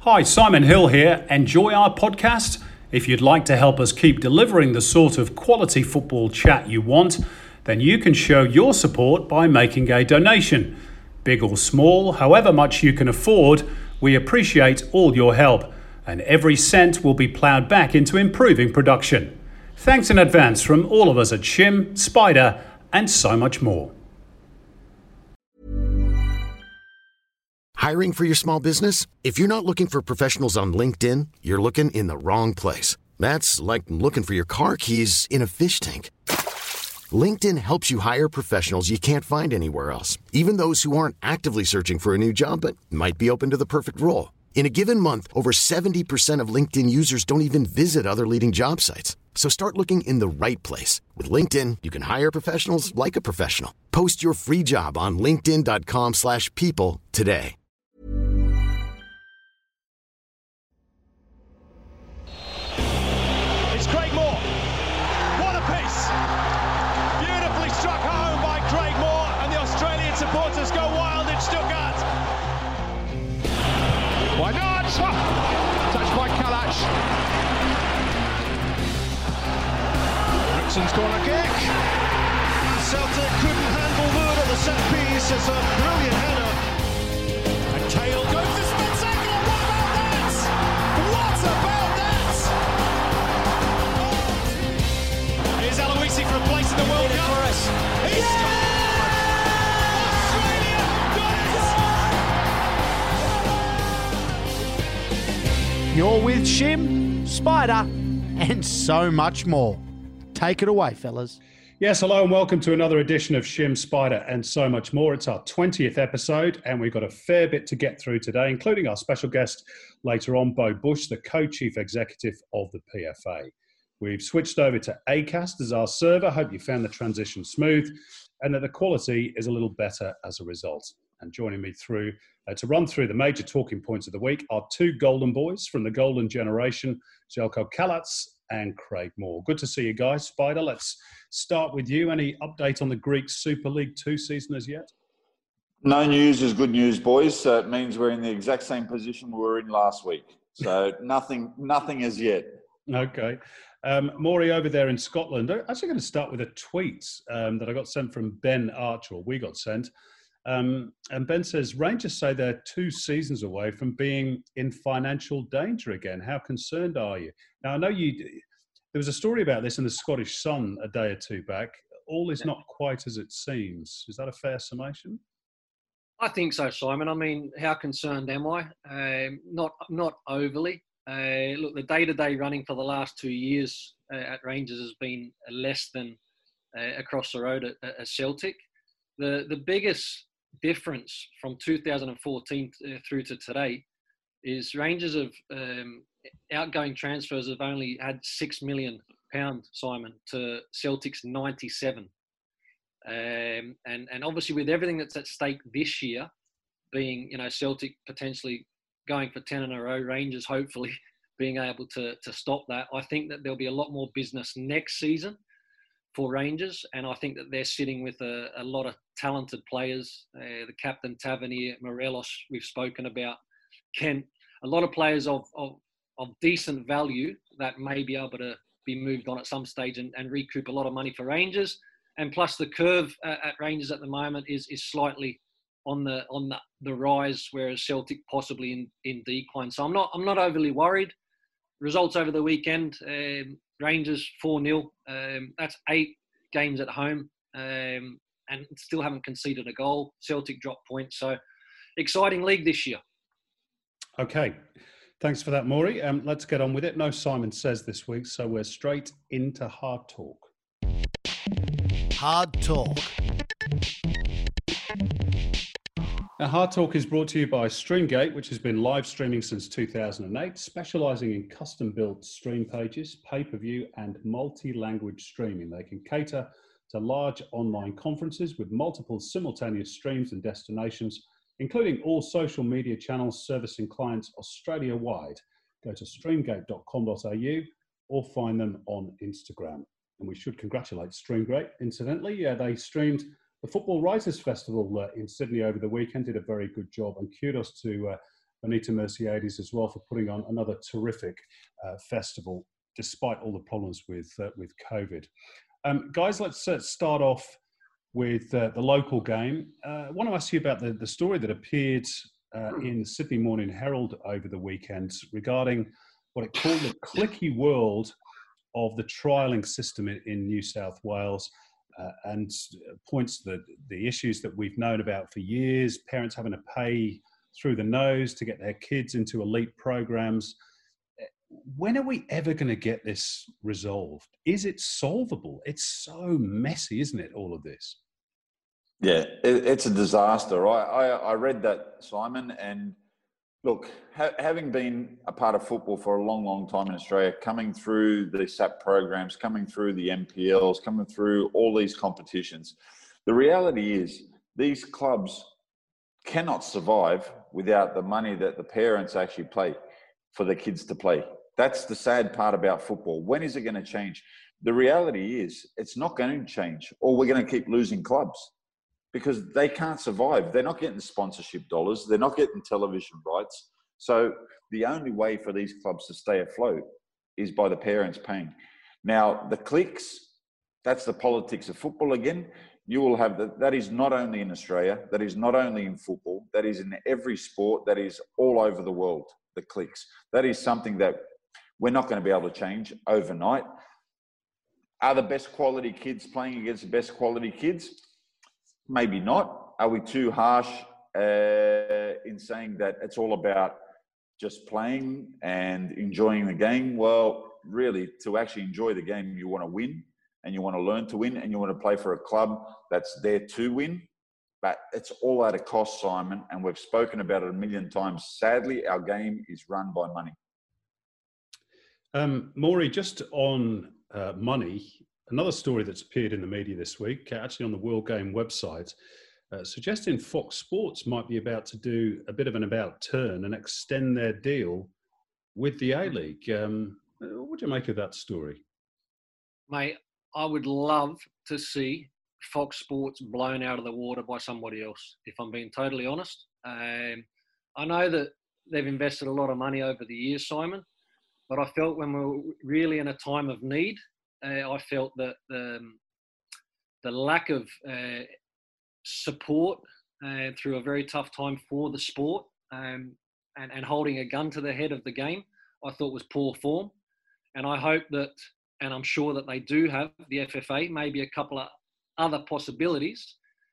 Hi, Simon Hill here. Enjoy our podcast? If you'd like to help us keep delivering the sort of quality football chat you want, then you can show your support by making a donation. Big or small, however much you can afford, we appreciate all your help, and every cent will be ploughed back into improving production. Thanks in advance from all of us at Shim, Spider, and so much more. Hiring for your small business? If you're not looking for professionals on LinkedIn, you're looking in the wrong place. That's like looking for your car keys in a fish tank. LinkedIn helps you hire professionals you can't find anywhere else, even those who aren't actively searching for a new job but might be open to the perfect role. In a given month, over 70% of LinkedIn users don't even visit other leading job sites. So start looking in the right place. With LinkedIn, you can hire professionals like a professional. Post your free job on linkedin.com/people today. It's Craig Moore. What a piece. Beautifully struck home by Craig Moore, and the Australian supporters go wild in Stuttgart. Why not? Touched by Kalash. Brixton's corner kick. Celtic couldn't handle Wood at the set piece. It's a brilliant header. And Cahill goes to spectacular. What about that? What about that? Here's Aloisi for a place in the World Cup. He scored! Australia have done it! You're with Shim, Spider, and so much more. Take it away, fellas. Yes, hello and welcome to another edition of Shim, Spider, and so much more. It's our 20th episode, and we've got a fair bit to get through today, including our special guest later on, Bo Bush, the co-chief executive of the PFA. We've switched over to Acast as our server. Hope you found the transition smooth and that the quality is a little better as a result. And joining me through to run through the major talking points of the week are two golden boys from the golden generation, Zeljko Kalac and Craig Moore. Good to see you guys. Spider, let's start with you. Any update on the Greek Super League 2 season as yet? No news is good news, boys. So it means we're in the exact same position we were in last week. So nothing as yet. Okay. Maury over there in Scotland. I'm actually going to start with a tweet that I got sent from Ben Archer, or we got sent. And Ben says, Rangers say they're 2 seasons away from being in financial danger again. How concerned are you? Now, I know there was a story about this in the Scottish Sun a day or two back. All is not quite as it seems. Is that a fair summation? I think so, Simon. I mean, how concerned am I? Not overly. Look, the day-to-day running for the last 2 years at Rangers has been less than across the road at Celtic. The biggest difference from 2014 through to today is Rangers have outgoing transfers have only had £6 million, Simon, to Celtic's 97. And obviously with everything that's at stake this year, being, Celtic potentially going for 10 in a row, Rangers hopefully being able to stop that, I think that there'll be a lot more business next season for Rangers, and I think that they're sitting with a lot of talented players. The captain Tavernier, Morelos, we've spoken about, Kent, a lot of players of decent value that may be able to be moved on at some stage and recoup a lot of money for Rangers. And plus the curve at Rangers at the moment is slightly on the rise, whereas Celtic possibly in decline. So I'm not overly worried. Results over the weekend, Rangers 4-0. That's 8 games at home, and still haven't conceded a goal. Celtic dropped points. So exciting league this year. Okay. Thanks for that, Maury. Let's get on with it. No Simon Says this week, so we're straight into Hard Talk. Hard Talk. Now, Hard Talk is brought to you by Streamgate, which has been live streaming since 2008, specialising in custom-built stream pages, pay-per-view and multi-language streaming. They can cater to large online conferences with multiple simultaneous streams and destinations, including all social media channels servicing clients Australia-wide. Go to streamgate.com.au or find them on Instagram. And we should congratulate Streamgate. Incidentally, they streamed the Football Writers' Festival in Sydney over the weekend, did a very good job, and kudos to Benito Merciades as well for putting on another terrific festival, despite all the problems with COVID. Guys, let's start off with the local game. I want to ask you about the story that appeared in the Sydney Morning Herald over the weekend regarding what it called the clicky world of the trialling system in New South Wales, and points to the issues that we've known about for years, parents having to pay through the nose to get their kids into elite programs. When are we ever going to get this resolved? Is it solvable? It's so messy, isn't it, all of this? Yeah, it's a disaster. I read that, Simon, and look, having been a part of football for a long, long time in Australia, coming through the SAP programs, coming through the NPLs, coming through all these competitions, the reality is these clubs cannot survive without the money that the parents actually pay for the kids to play. That's the sad part about football. When is it going to change? The reality is it's not going to change, or we're going to keep losing clubs, because they can't survive. They're not getting sponsorship dollars. They're not getting television rights. So the only way for these clubs to stay afloat is by the parents paying. Now, the cliques, that's the politics of football again. You will have that is not only in Australia, that is not only in football, that is in every sport, that is all over the world, the cliques. That is something that we're not going to be able to change overnight. Are the best quality kids playing against the best quality kids? Maybe not. Are we too harsh in saying that it's all about just playing and enjoying the game? Well, really, to actually enjoy the game, you want to win, and you want to learn to win, and you want to play for a club that's there to win. But it's all at a cost, Simon, and we've spoken about it a million times. Sadly, our game is run by money. Maury, just on money, another story that's appeared in the media this week, actually on the World Game website, suggesting Fox Sports might be about to do a bit of an about turn and extend their deal with the A-League. What do you make of that story? Mate, I would love to see Fox Sports blown out of the water by somebody else, if I'm being totally honest. I know that they've invested a lot of money over the years, Simon, but I felt when we were really in a time of need, I felt that the lack of support through a very tough time for the sport and holding a gun to the head of the game, I thought was poor form. And I hope that, and I'm sure that they do have, the FFA, maybe a couple of other possibilities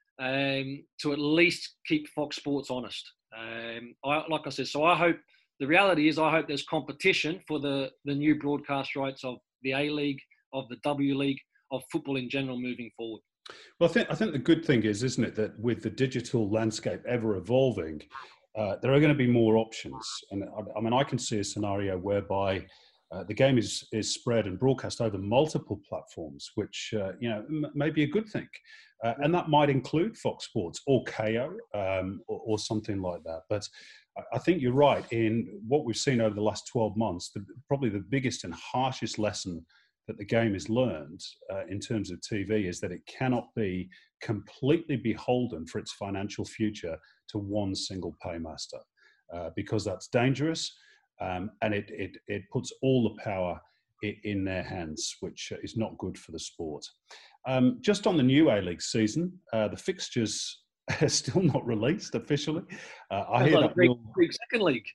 to at least keep Fox Sports honest. Like I said, so I hope, the reality is I hope there's competition for the new broadcast rights of the A-League, of the W League, of football in general moving forward. Well, I think the good thing is, isn't it, that with the digital landscape ever evolving, there are going to be more options. And I mean, I can see a scenario whereby the game is spread and broadcast over multiple platforms, which may be a good thing. And that might include Fox Sports or KO or something like that. But I think you're right in what we've seen over the last 12 months. Probably the biggest and harshest lesson that the game has learned in terms of TV is that it cannot be completely beholden for its financial future to one single paymaster, because that's dangerous, and it puts all the power in their hands, which is not good for the sport. Just on the new A-League season, the fixtures are still not released officially. I hear like that Greek Second League.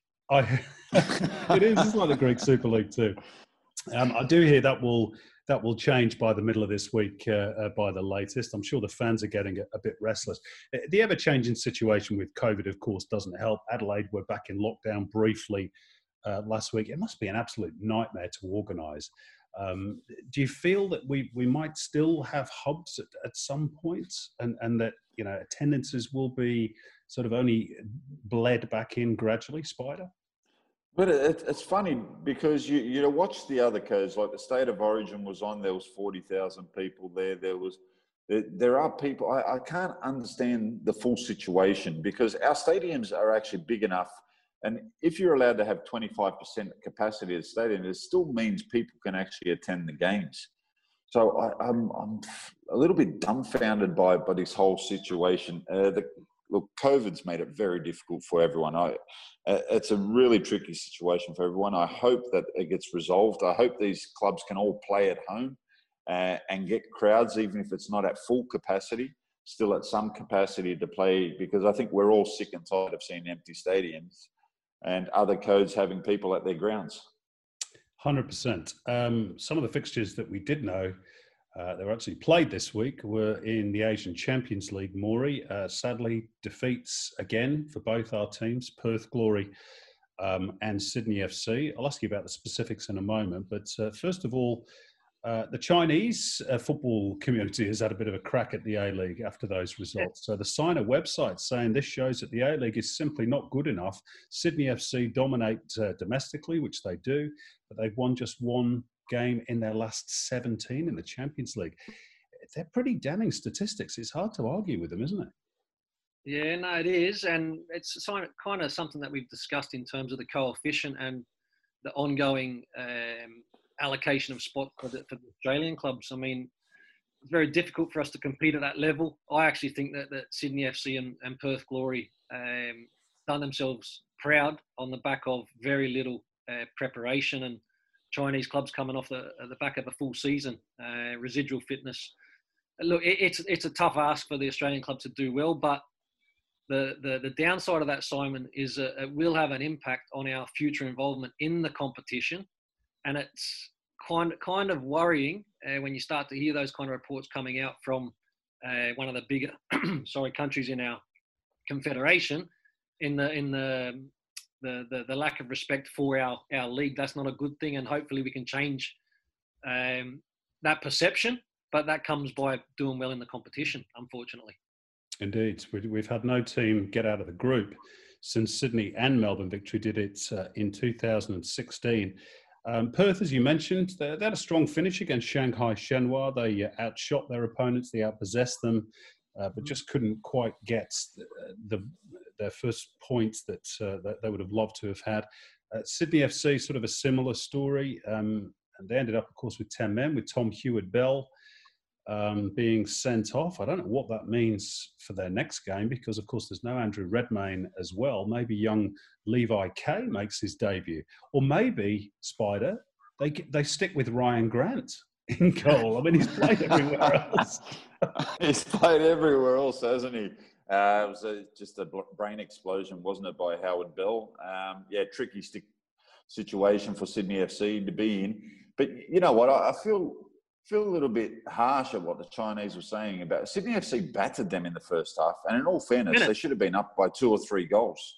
It is. It's like the Greek Super League too. I do hear that will change by the middle of this week, by the latest. I'm sure the fans are getting a bit restless. The ever-changing situation with COVID, of course, doesn't help. Adelaide were back in lockdown briefly last week. It must be an absolute nightmare to organise. Do you feel that we might still have hubs at some point, and that attendances will be sort of only bled back in gradually, Spider? But it's funny because you watch the other codes, like the State of Origin was on, there was 40,000 people there. There are people, I can't understand the full situation because our stadiums are actually big enough. And if you're allowed to have 25% capacity at the stadium, it still means people can actually attend the games. So I'm a little bit dumbfounded by this whole situation. look, COVID's made it very difficult for everyone. It's a really tricky situation for everyone. I hope that it gets resolved. I hope these clubs can all play at home and get crowds, even if it's not at full capacity, still at some capacity to play, because I think we're all sick and tired of seeing empty stadiums and other codes having people at their grounds. 100%. Some of the fixtures that we did know that were actually played this week were in the Asian Champions League. Maury, sadly, defeats again for both our teams, Perth Glory and Sydney FC. I'll ask you about the specifics in a moment, but first of all, the Chinese football community has had a bit of a crack at the A-League after those results. So the Sina website saying this shows that the A-League is simply not good enough. Sydney FC dominate domestically, which they do, but they've won just one game in their last 17 in the Champions League. They're pretty damning statistics. It's hard to argue with them, isn't it? Yeah, no, it is. And it's kind of something that we've discussed in terms of the coefficient and the ongoing allocation of spot for the Australian clubs. I mean, it's very difficult for us to compete at that level. I actually think that Sydney FC and Perth Glory done themselves proud on the back of very little preparation, and Chinese clubs coming off the back of a full season, residual fitness. Look, it's a tough ask for the Australian clubs to do well, but the downside of that, Simon, is it will have an impact on our future involvement in the competition. And it's kind of worrying when you start to hear those kind of reports coming out from one of the bigger countries in our confederation, in the lack of respect for our league. That's not a good thing, and hopefully we can change that perception. But that comes by doing well in the competition, unfortunately. Indeed, we've had no team get out of the group since Sydney and Melbourne Victory did it in 2016. Perth, as you mentioned, they had a strong finish against Shanghai Shenhua. They outshot their opponents, they outpossessed them, but just couldn't quite get their first points that they would have loved to have had. Sydney FC, sort of a similar story, and they ended up, of course, with 10 men, with Tom Hewitt-Bell being sent off. I don't know what that means for their next game, because, of course, there's no Andrew Redmayne as well. Maybe young Levi Kay makes his debut. Or maybe, Spider, they stick with Ryan Grant in goal. I mean, he's played everywhere else. He's played everywhere else, hasn't he? It was just a brain explosion, wasn't it, by Howard Bell? Tricky situation for Sydney FC to be in. But you know what? I feel a little bit harsh at what the Chinese were saying about it. Sydney FC battered them in the first half, and in all fairness, they should have been up by 2 or 3 goals.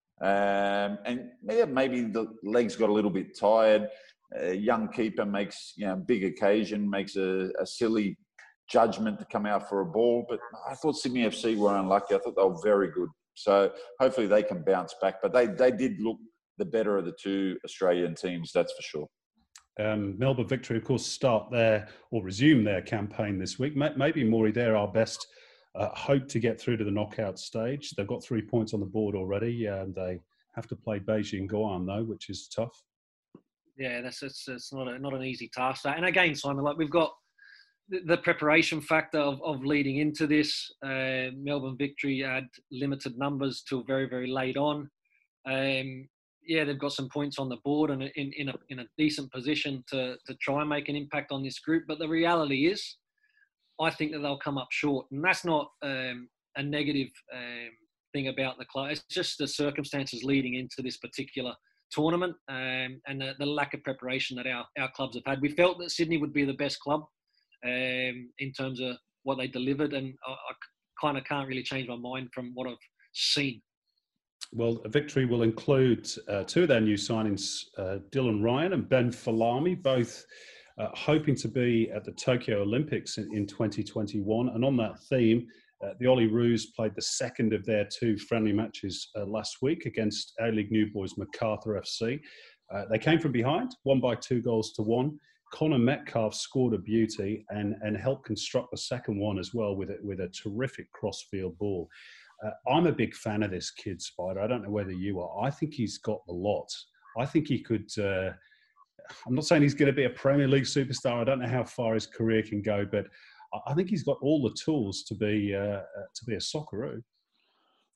Maybe the legs got a little bit tired. A young keeper makes big occasion, makes a silly judgment to come out for a ball. But I thought Sydney FC were unlucky. I thought they were very good. So hopefully they can bounce back. But they did look the better of the two Australian teams, that's for sure. Melbourne Victory, of course, resume their campaign this week. Maybe, Maury, they're our best hope to get through to the knockout stage. They've got 3 points on the board already. They have to play Beijing Guoan, though, which is tough. Yeah, it's not an easy task. And again, Simon, like we've got the preparation factor of leading into this. Melbourne Victory had limited numbers till very, very late on. They've got some points on the board and in a decent position to try and make an impact on this group. But the reality is, I think that they'll come up short. And that's not a negative thing about the club. It's just the circumstances leading into this particular tournament and the lack of preparation that our clubs have had. We felt that Sydney would be the best club in terms of what they delivered. And I kind of can't really change my mind from what I've seen. Well, Victory will include 2 of their new signings, Dylan Ryan and Ben Falami, both hoping to be at the Tokyo Olympics in 2021. And on that theme, the Olyroos played the second of their 2 friendly matches last week against A-League New Boys Macarthur FC. They came from behind, won by 2-1. Connor Metcalf scored a beauty and helped construct the second one as well with a terrific cross-field ball. I'm a big fan of this kid, Spider. I don't know whether you are. I think he's got the lot. I think he could... I'm not saying he's going to be a Premier League superstar. I don't know how far his career can go, but I think he's got all the tools to be a Socceroo.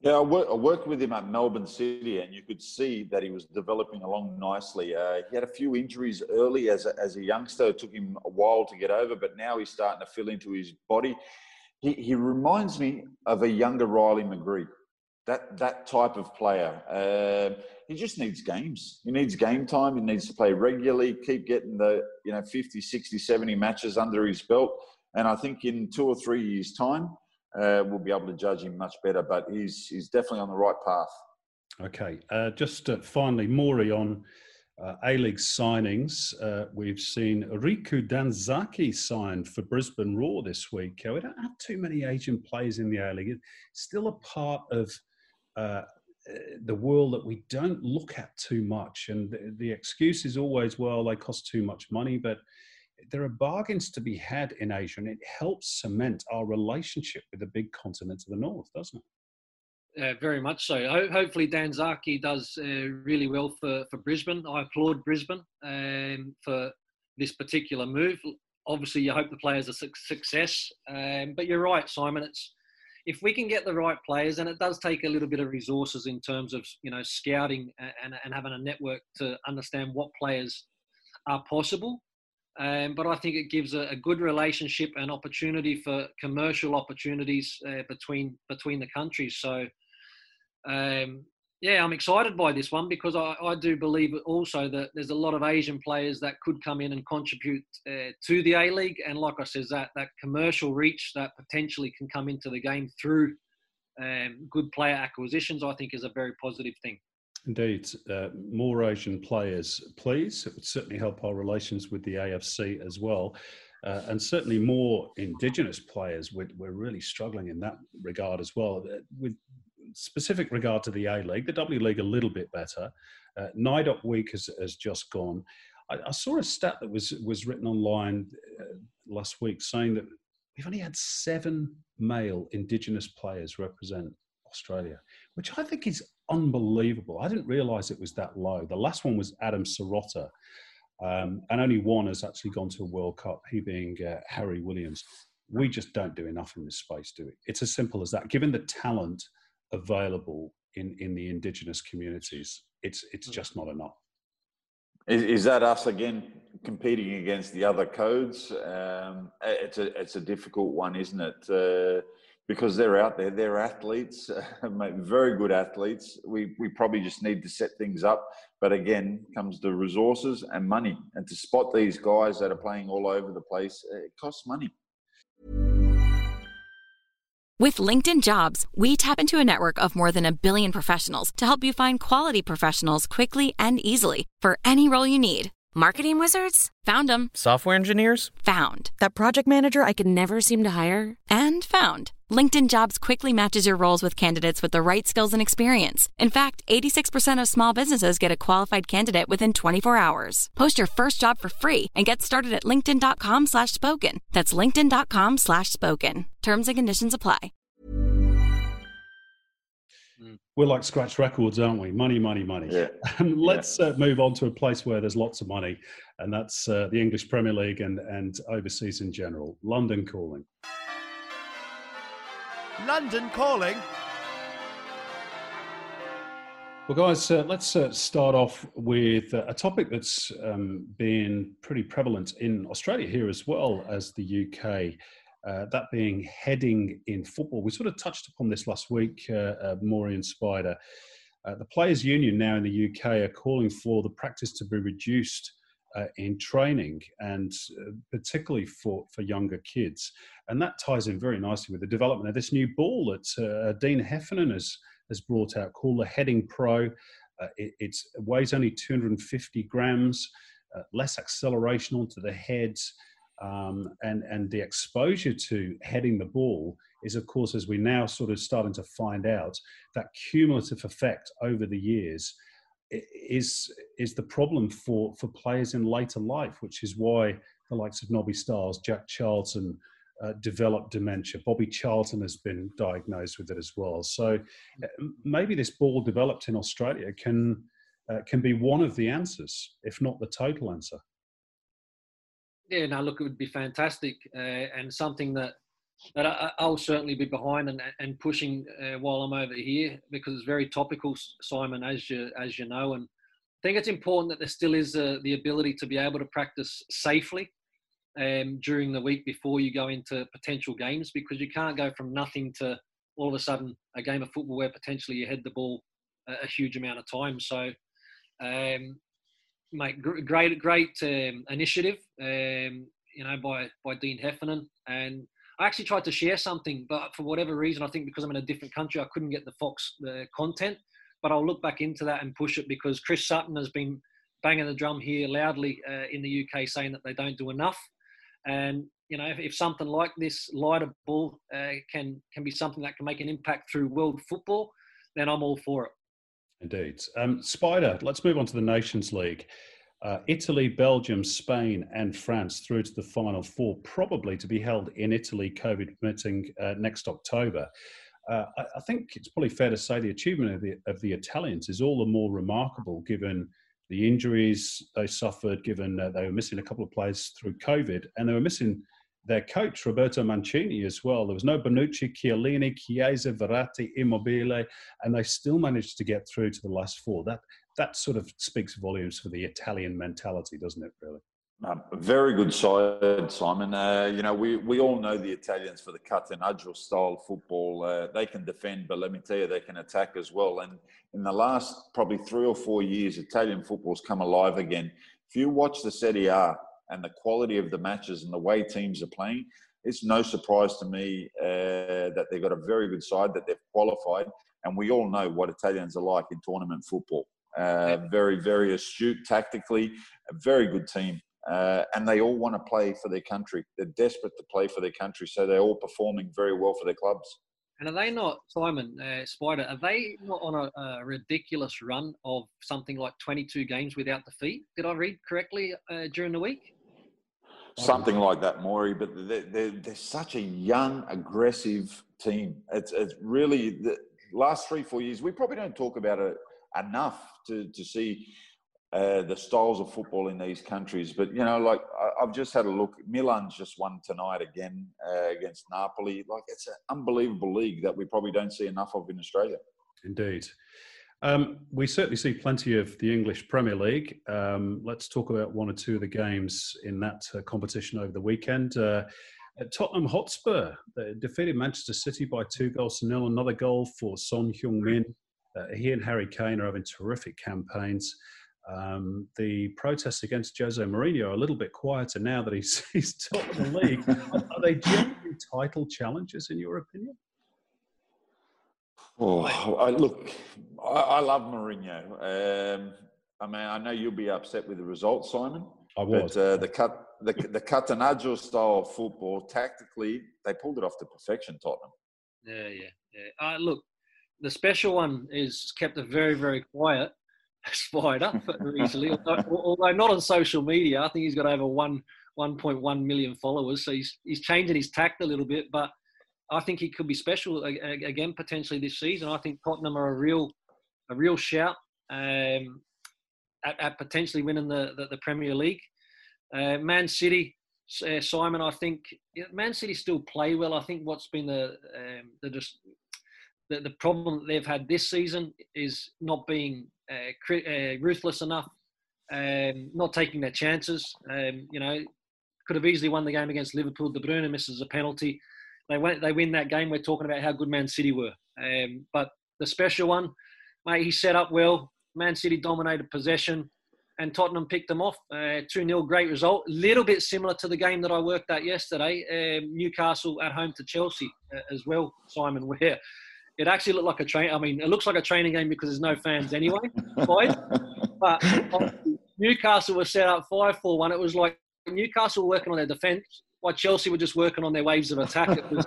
Yeah, I worked with him at Melbourne City, and you could see that he was developing along nicely. He had a few injuries early as a youngster. It took him a while to get over, but now he's starting to fill into his body. He reminds me of a younger Riley McGree, that type of player. He just needs games. He needs game time. He needs to play regularly, keep getting the 50, 60, 70 matches under his belt. And I think in 2 or 3 years' time, we'll be able to judge him much better. But he's definitely on the right path. Okay. Just finally, Maury, on A-League signings. We've seen Riku Danzaki signed for Brisbane Roar this week. We don't have too many Asian players in the A-League. It's still a part of the world that we don't look at too much. And the excuse is always, well, they cost too much money. But there are bargains to be had in Asia, and it helps cement our relationship with the big continent of the north, doesn't it? Very much so. Hopefully Danzaki does really well for Brisbane. I applaud Brisbane for this particular move. Obviously, you hope the players are success. But you're right, Simon. If we can get the right players, and it does take a little bit of resources in terms of scouting and having a network to understand what players are possible. But I think it gives a good relationship and opportunity for commercial opportunities between the countries. So, I'm excited by this one because I do believe also that there's a lot of Asian players that could come in and contribute to the A-League. And like I said, that commercial reach that potentially can come into the game through good player acquisitions, I think is a very positive thing. Indeed. More Asian players, please. It would certainly help our relations with the AFC as well. And certainly more Indigenous players. We're really struggling in that regard as well. With specific regard to the A-League, the W League a little bit better. NIDOC week has just gone. I saw a stat that was written online last week saying that we've only had 7 male Indigenous players represent Australia, which I think is unbelievable. I didn't realise it was that low. The last one was Adam Sirota, and only one has actually gone to a World Cup, he being Harry Williams. We just don't do enough in this space, do we? It's as simple as that. Given the talent available in the Indigenous communities, it's just not enough. Is that us again competing against the other codes? It's a difficult one, isn't it? Because they're out there, they're athletes, very good athletes. We probably just need to set things up. But again, comes the resources and money. And to spot these guys that are playing all over the place, it costs money. With LinkedIn Jobs, we tap into a network of more than 1 billion professionals to help you find quality professionals quickly and easily for any role you need. Marketing wizards? Found them. Software engineers? Found. That project manager I could never seem to hire? And found. LinkedIn Jobs quickly matches your roles with candidates with the right skills and experience. In fact, 86% of small businesses get a qualified candidate within 24 hours. Post your first job for free and get started at linkedin.com/spoken. That's linkedin.com/spoken. Terms and conditions apply. We're like scratch records, aren't we? Money, money, money. Yeah. Let's move on to a place where there's lots of money, and that's the English Premier League and overseas in general. London calling. London calling. Well, guys, let's start off with a topic that's been pretty prevalent in Australia here as well as the UK. That being heading in football. We sort of touched upon this last week, Maury and Spider. The Players' Union now in the UK are calling for the practice to be reduced in training, and particularly for younger kids. And that ties in very nicely with the development of this new ball that Dean Heffernan has brought out, called the Heading Pro. It weighs only 250 grams, less acceleration onto the head. And the exposure to heading the ball is, of course, as we now sort of starting to find out, that cumulative effect over the years is the problem for players in later life, which is why the likes of Nobby Stiles, Jack Charlton developed dementia. Bobby Charlton has been diagnosed with it as well. So maybe this ball developed in Australia can be one of the answers, if not the total answer. Yeah, no, look, it would be fantastic and something that that I'll certainly be behind and pushing while I'm over here, because it's very topical, Simon, as you know. And I think it's important that there still is the ability to be able to practice safely during the week before you go into potential games, because you can't go from nothing to all of a sudden a game of football where potentially you head the ball a huge amount of time. So, mate, great initiative, by Dean Heffernan. And I actually tried to share something, but for whatever reason, I think because I'm in a different country, I couldn't get the Fox content. But I'll look back into that and push it, because Chris Sutton has been banging the drum here loudly in the UK, saying that they don't do enough. And, if something like this lighter ball can be something that can make an impact through world football, then I'm all for it. Indeed. Spider, let's move on to the Nations League. Italy, Belgium, Spain and France through to the Final Four, probably to be held in Italy, COVID permitting, next October. I think it's probably fair to say the achievement of the Italians is all the more remarkable given the injuries they suffered, given they were missing a couple of players through COVID, and they were missing their coach, Roberto Mancini, as well. There was no Bonucci, Chiellini, Chiesa, Verratti, Immobile, and they still managed to get through to the last four. That sort of speaks volumes for the Italian mentality, doesn't it, really? Very good side, Simon. We all know the Italians for the catenaccio style football. They can defend, but let me tell you, they can attack as well. And in the last probably 3 or 4 years, Italian football's come alive again. If you watch the Serie A and the quality of the matches and the way teams are playing, it's no surprise to me that they've got a very good side, that they've qualified. And we all know what Italians are like in tournament football. Very, very astute tactically, a very good team. And they all want to play for their country. They're desperate to play for their country, so they're all performing very well for their clubs. And are they not, Simon, Spider, are they not on a ridiculous run of something like 22 games without defeat? Did I read correctly during the week? Something like that, Maury, but they're such a young, aggressive team. It's really, the last 3-4 years, we probably don't talk about it enough to see the styles of football in these countries. But, I've just had a look. Milan's just won tonight again against Napoli. It's an unbelievable league that we probably don't see enough of in Australia. Indeed. We certainly see plenty of the English Premier League. Let's talk about one or two of the games in that competition over the weekend. Tottenham Hotspur defeated Manchester City by 2-0. Another goal for Son Heung-min. He and Harry Kane are having terrific campaigns. The protests against Jose Mourinho are a little bit quieter now that he's top of the league. Are they genuine title challenges, in your opinion? I love Mourinho. I know you'll be upset with the result, Simon. I was. But the catenaccio style of football, tactically, they pulled it off to perfection, Tottenham. Yeah. Look, the special one is kept a very, very quiet Spider recently, although not on social media. I think he's got over 1.1 million followers, so he's changing his tact a little bit. But I think he could be special again potentially this season. I think Tottenham are a real shout at potentially winning the Premier League. Man City, Simon, I think Man City still play well. I think what's been the problem that they've had this season is not being ruthless enough, not taking their chances. Could have easily won the game against Liverpool. De Bruyne misses a penalty. They win that game. We're talking about how good Man City were. But the special one, mate, he set up well. Man City dominated possession, and Tottenham picked them off. 2-0, great result. A little bit similar to the game that I worked at yesterday, Newcastle at home to Chelsea as well, Simon, where it actually looked like it looks like a training game because there's no fans anyway. But Newcastle was set up 5-4-1. It was like Newcastle were working on their defence while Chelsea were just working on their waves of attack. It was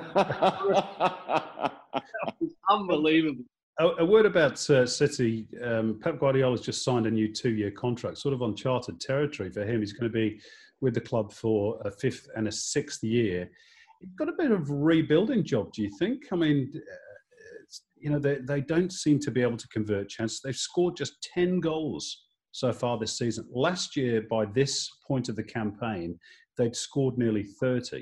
unbelievable. A word about City. Pep Guardiola's just signed a new 2-year contract, sort of uncharted territory for him. He's going to be with the club for a 5th and a 6th year. You've got a bit of a rebuilding job, do you think? I mean, they don't seem to be able to convert chances. They've scored just 10 goals so far this season. Last year, by this point of the campaign, they'd scored nearly 30.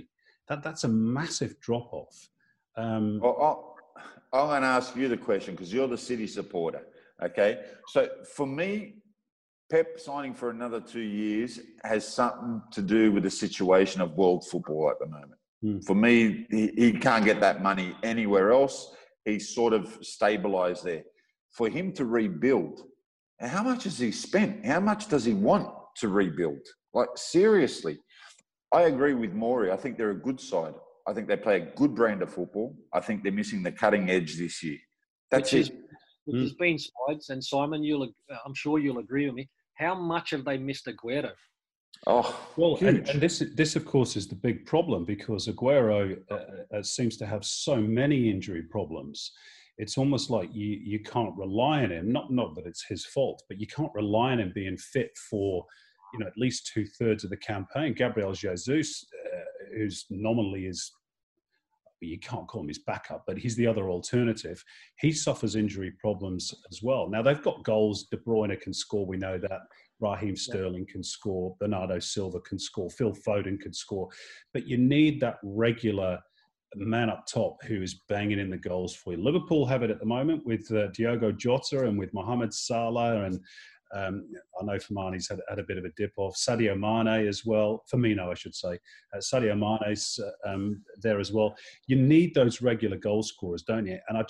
That's a massive drop-off. Well, I'm going to ask you the question because you're the City supporter, okay? So for me, Pep signing for another 2 years has something to do with the situation of world football at the moment. For me, he can't get that money anywhere else. He's sort of stabilised there. For him to rebuild, how much has he spent? How much does he want to rebuild? Like, seriously. I agree with Maury. I think they're a good side. I think they play a good brand of football. I think they're missing the cutting edge this year. Which has been Spides, and Simon, I'm sure you'll agree with me. How much have they missed Aguero? Oh, well, and this, of course, is the big problem because Aguero seems to have so many injury problems. It's almost like you can't rely on him. Not that it's his fault, but you can't rely on him being fit for, at least 2/3 of the campaign. Gabriel Jesus, who's nominally you can't call him his backup, but he's the other alternative. He suffers injury problems as well. Now, they've got goals. De Bruyne can score. We know that. Raheem Sterling can score. Bernardo Silva can score. Phil Foden can score. But you need that regular man up top who is banging in the goals for you. Liverpool have it at the moment with Diogo Jota and with Mohamed Salah, and I know Firmini's had a bit of a dip off. Sadio Mane as well. Firmino, I should say. Sadio Mane's there as well. You need those regular goal scorers, don't you? And I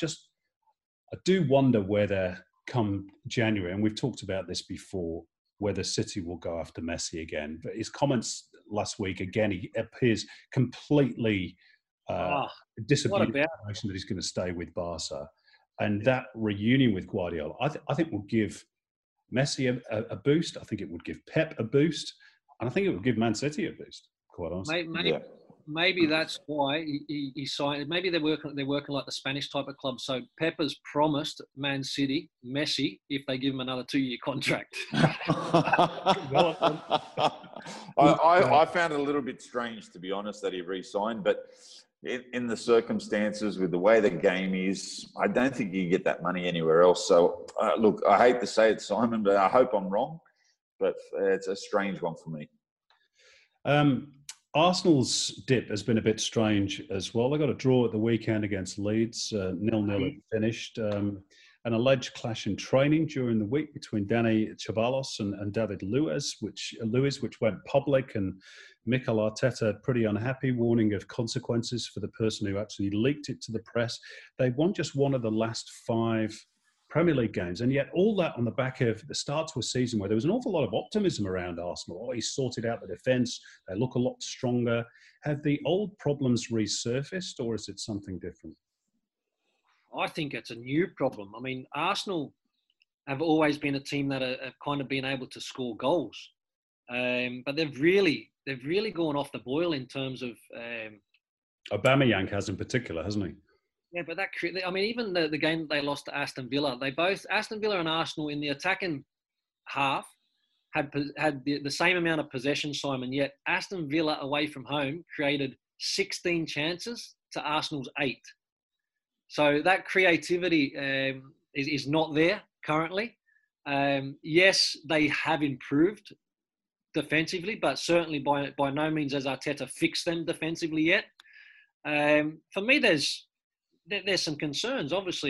do wonder whether come January, and we've talked about this before, whether City will go after Messi again. But his comments last week, again, he appears completely disabused of the notion that he's going to stay with Barca. And that reunion with Guardiola, I think will give Messi a boost. I think it would give Pep a boost. And I think it would give Man City a boost, quite honestly. Maybe that's why he signed. Maybe they're working like the Spanish type of club. So Pep has promised Man City Messi if they give him another 2-year contract. I found it a little bit strange, to be honest, that he re-signed. But in the circumstances, with the way the game is, I don't think you can get that money anywhere else. So, look, I hate to say it, Simon, but I hope I'm wrong. But it's a strange one for me. Arsenal's dip has been a bit strange as well. They got a draw at the weekend against Leeds, 0-0 it finished. An alleged clash in training during the week between Dani Ceballos and David Luiz, which went public, and Mikel Arteta pretty unhappy, warning of consequences for the person who actually leaked it to the press. They won just one of the last 5 Premier League games, and yet all that on the back of the start to a season where there was an awful lot of optimism around Arsenal. He sorted out the defence, they look a lot stronger. Have the old problems resurfaced, or is it something different? I think it's a new problem. I mean, Arsenal have always been a team that have kind of been able to score goals, but they've really gone off the boil in terms of. Aubameyang has in particular, hasn't he? Yeah, but even the game that they lost to Aston Villa, Aston Villa and Arsenal in the attacking half had the same amount of possession, Simon, yet Aston Villa away from home created 16 chances to Arsenal's 8. So that creativity is not there currently. Yes, they have improved defensively, but certainly by no means has Arteta fixed them defensively yet. For me, there's some concerns. Obviously,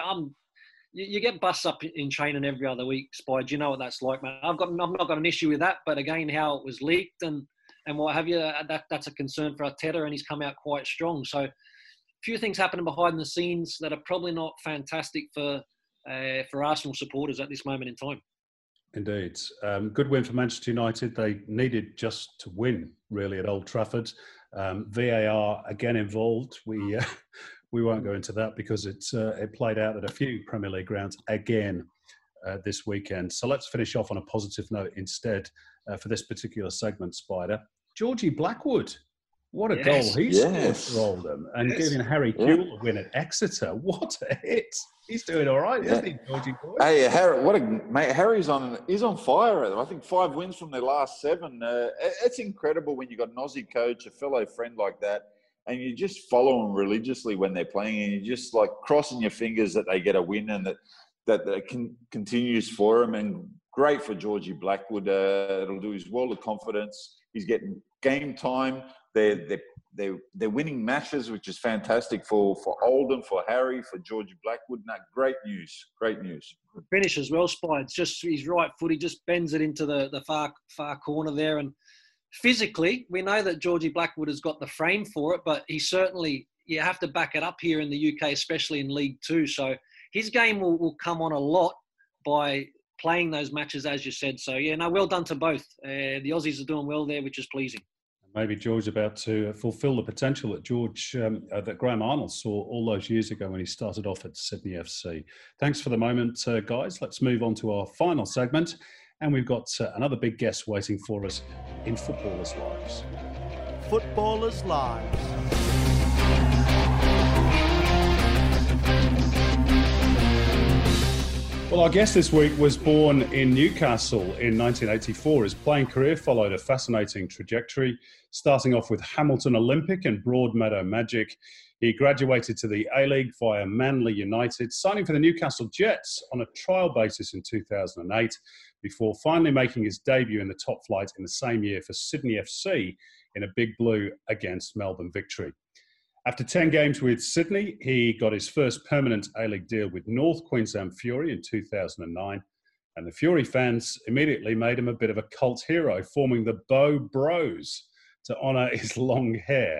you get busts up in training every other week, Spide. You know what that's like, man. I've not got an issue with that, but again, how it was leaked and what have you, that's a concern for Arteta, and he's come out quite strong. So, a few things happening behind the scenes that are probably not fantastic for Arsenal supporters at this moment in time. Indeed. Good win for Manchester United. They needed just to win, really, at Old Trafford. VAR again involved. We won't go into that because it played out at a few Premier League grounds again this weekend. So let's finish off on a positive note instead for this particular segment, Spider. Georgie Blackwood. What a goal he scored for Oldham. And giving Harry Kewell a win at Exeter. What a hit. He's doing all right, isn't he, Georgie boy? Hey, Harry, Harry's on fire. I think 5 wins from their last 7. It's incredible when you've got an Aussie coach, a fellow friend like that, and you just follow them religiously when they're playing, and you're just like crossing your fingers that they get a win and that continues for him. And great for Georgie Blackwood. It'll do his world of confidence. He's getting game time. They're they're winning matches, which is fantastic for Oldham, for Harry, for Georgie Blackwood. No, great news. Finish as well, Spy. It's just his right foot. He just bends it into the far corner there. And physically, we know that Georgie Blackwood has got the frame for it, but he certainly, you have to back it up here in the UK, especially in League Two. So his game will come on a lot by playing those matches, as you said. So, yeah, no, well done to both. The Aussies are doing well there, which is pleasing. Maybe George about to fulfil the potential that Graham Arnold saw all those years ago when he started off at Sydney FC. Thanks for the moment, guys. Let's move on to our final segment. And we've got another big guest waiting for us in Footballers' Lives. Footballers' Lives. Well, our guest this week was born in Newcastle in 1984. His playing career followed a fascinating trajectory, starting off with Hamilton Olympic and Broadmeadow Magic. He graduated to the A-League via Manly United, signing for the Newcastle Jets on a trial basis in 2008, before finally making his debut in the top flight in the same year for Sydney FC in a Big Blue against Melbourne Victory. After 10 games with Sydney, he got his first permanent A-League deal with North Queensland Fury in 2009. And the Fury fans immediately made him a bit of a cult hero, forming the Bow Bros to honour his long hair.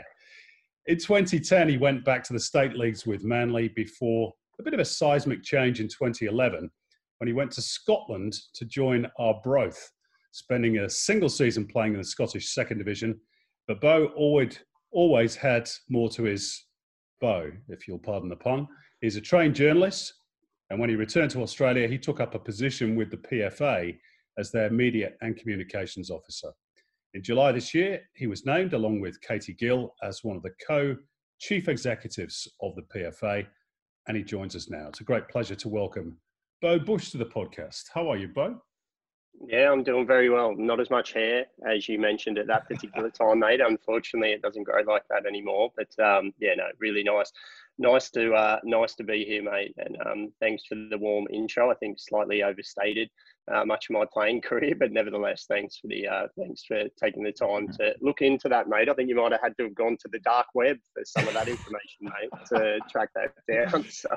In 2010, he went back to the state leagues with Manly before a bit of a seismic change in 2011 when he went to Scotland to join Arbroath, spending a single season playing in the Scottish Second Division. But Bow always had more to his bow, if you'll pardon the pun. He's a trained journalist, and when he returned to Australia, he took up a position with the PFA as their media and communications officer. In July this year, he was named, along with Katie Gill, as one of the co-chief executives of the PFA, and he joins us now. It's a great pleasure to welcome Beau Bush to the podcast. How are you, Beau? Yeah, I'm doing very well. Not as much hair as you mentioned at that particular time, mate. Unfortunately, it doesn't grow like that anymore. But yeah, no, really nice. Nice to be here, mate. And thanks for the warm intro. I think slightly overstated much of my playing career, but nevertheless, thanks for taking the time to look into that, mate. I think you might have had to have gone to the dark web for some of that information, mate, to track that down. So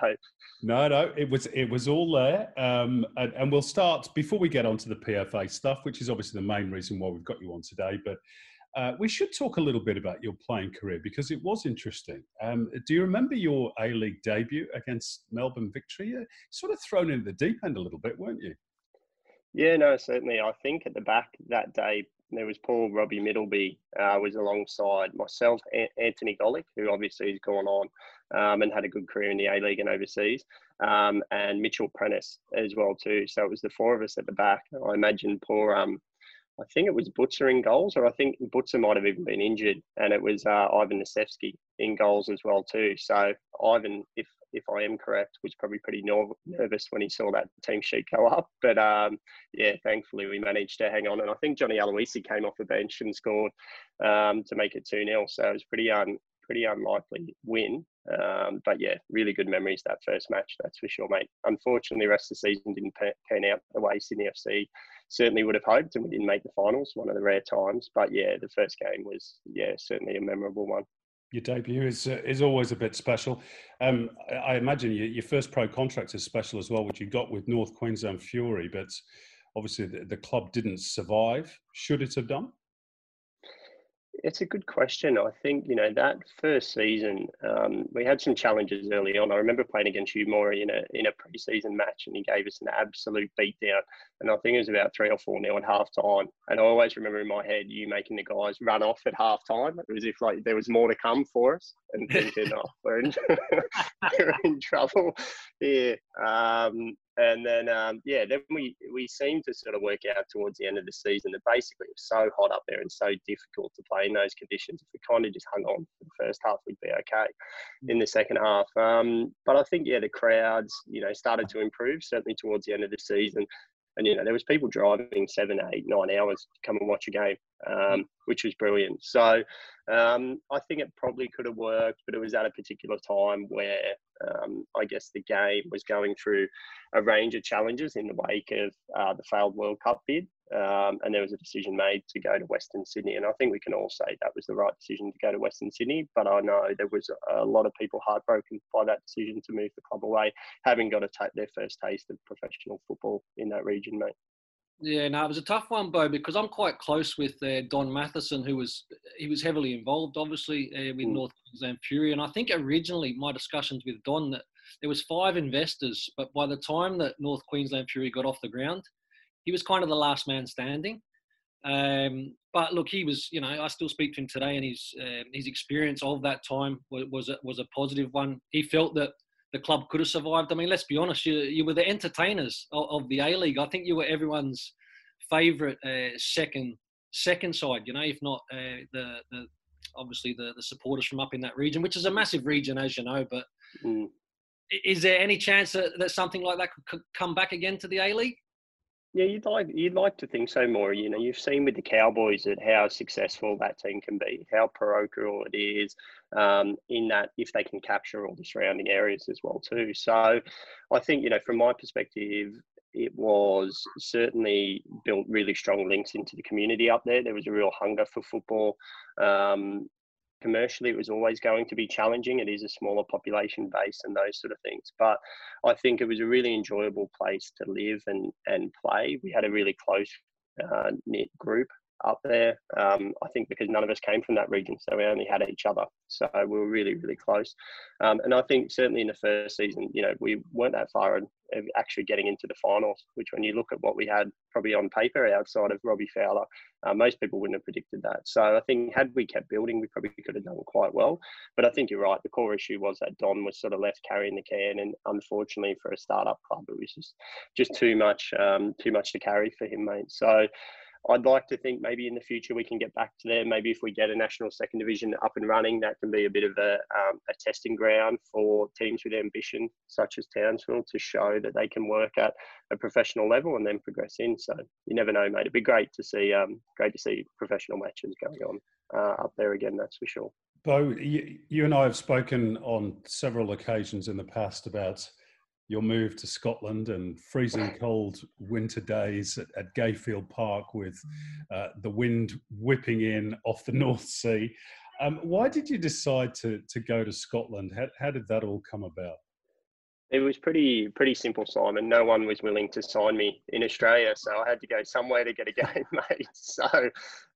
no, it was all there. And we'll start before we get onto the PFA stuff, which is obviously the main reason why we've got you on today. But we should talk a little bit about your playing career because it was interesting. Do you remember your A-League debut against Melbourne Victory? You're sort of thrown into the deep end a little bit, weren't you? Yeah, no, certainly. I think at the back that day, there was Paul Robbie Middleby was alongside myself, Anthony Golick, who obviously has gone on and had a good career in the A-League and overseas, and Mitchell Prentice as well too. So it was the four of us at the back. I imagine poor, I think it was Butzer in goals, or I think Butzer might have even been injured, and it was Ivan Nasevsky in goals as well too. So Ivan, if I am correct, was probably pretty nervous when he saw that team sheet go up. But yeah, thankfully we managed to hang on. And I think Johnny Aloisi came off the bench and scored to make it 2-0. So it was pretty unlikely win. But yeah, really good memories that first match, that's for sure, mate. Unfortunately, the rest of the season didn't pan out the way Sydney FC certainly would have hoped, and we didn't make the finals, one of the rare times. But yeah, the first game was, yeah, certainly a memorable one. Your debut is always a bit special. I imagine your first pro contract is special as well, which you got with North Queensland Fury, but obviously the club didn't survive. Should it have done? It's a good question. I think, that first season, we had some challenges early on. I remember playing against you, Maury, in a pre-season match, and he gave us an absolute beatdown. And I think it was about 3 or 4-0 at half-time. And I always remember in my head you making the guys run off at half-time. It was as if like there was more to come for us, and thinking, oh, we're in trouble here. And then, then we seemed to sort of work out towards the end of the season that basically it was so hot up there and so difficult to play in those conditions. If we kind of just hung on for the first half, we'd be okay in the second half. But I think, the crowds, started to improve, certainly towards the end of the season. And, there was people driving 7, 8, 9 hours to come and watch a game, which was brilliant. So I think it probably could have worked, but it was at a particular time where I guess the game was going through a range of challenges in the wake of the failed World Cup bid. and there was a decision made to go to Western Sydney. And I think we can all say that was the right decision to go to Western Sydney. But I know there was a lot of people heartbroken by that decision to move the club away, having got to take their first taste of professional football in that region, mate. Yeah, no, it was a tough one, Bo, because I'm quite close with Don Matheson, he was heavily involved, obviously, with North Queensland Fury. And I think originally my discussions with Don that there was 5 investors, but by the time that North Queensland Fury got off the ground, he was kind of the last man standing. But look, he was, I still speak to him today, and his experience of that time was a positive one. He felt that the club could have survived. I mean, let's be honest, you were the entertainers of the A-League. I think you were everyone's favourite second side, if not obviously the supporters from up in that region, which is a massive region, as you know. But is there any chance that something like that could come back again to the A-League? Yeah, you'd like to think so more. You've seen with the Cowboys that how successful that team can be, how parochial it is, in that if they can capture all the surrounding areas as well too. So I think, from my perspective, it was certainly built really strong links into the community up there. There was a real hunger for football. Commercially, it was always going to be challenging. It is a smaller population base and those sort of things. But I think it was a really enjoyable place to live and play. We had a really close knit group up there. I think because none of us came from that region, so we only had each other. So we were really, really close. And I think certainly in the first season, we weren't that far of actually getting into the finals, which when you look at what we had probably on paper outside of Robbie Fowler, most people wouldn't have predicted that. So I think had we kept building, we probably could have done quite well. But I think you're right. The core issue was that Don was sort of left carrying the can. And unfortunately for a startup club, it was just too much to carry for him, mate. So I'd like to think maybe in the future we can get back to there. Maybe if we get a national second division up and running, that can be a bit of a testing ground for teams with ambition, such as Townsville, to show that they can work at a professional level and then progress in. So you never know, mate. It'd be great to see professional matches going on up there again. That's for sure. Bo, you and I have spoken on several occasions in the past about your move to Scotland and freezing cold winter days at Gayfield Park with the wind whipping in off the North Sea. Why did you decide to go to Scotland? How did that all come about? It was pretty simple, Simon. No one was willing to sign me in Australia, so I had to go somewhere to get a game, mate. So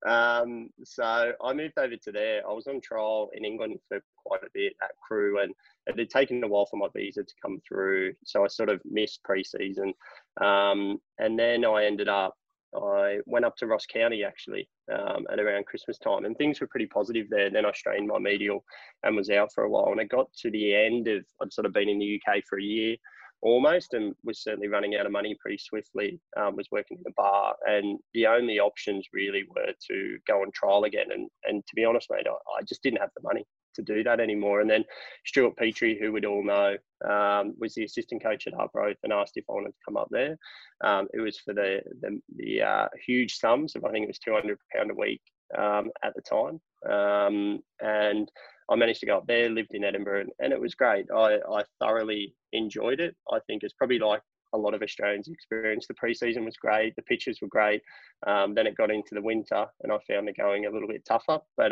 I moved over to there. I was on trial in England for quite a bit at Crewe, and it had taken a while for my visa to come through, so I sort of missed pre-season. And then I went up to Ross County actually at around Christmas time, and things were pretty positive there. Then I strained my medial and was out for a while. And I got to the end of, I'd sort of been in the UK for a year almost, and was certainly running out of money pretty swiftly. Was working in a bar, and the only options really were to go on trial again. And to be honest, mate, I just didn't have the money to do that anymore. And then Stuart Petrie, who we'd all know, was the assistant coach at Arbroath, and asked if I wanted to come up there. It was for the huge sums of, I think it was £200 a week at the time. And I managed to go up there, lived in Edinburgh, and it was great. I thoroughly enjoyed it. I think it's probably like a lot of Australians experience. The pre-season was great. The pitches were great. Then it got into the winter, and I found it going a little bit tougher. But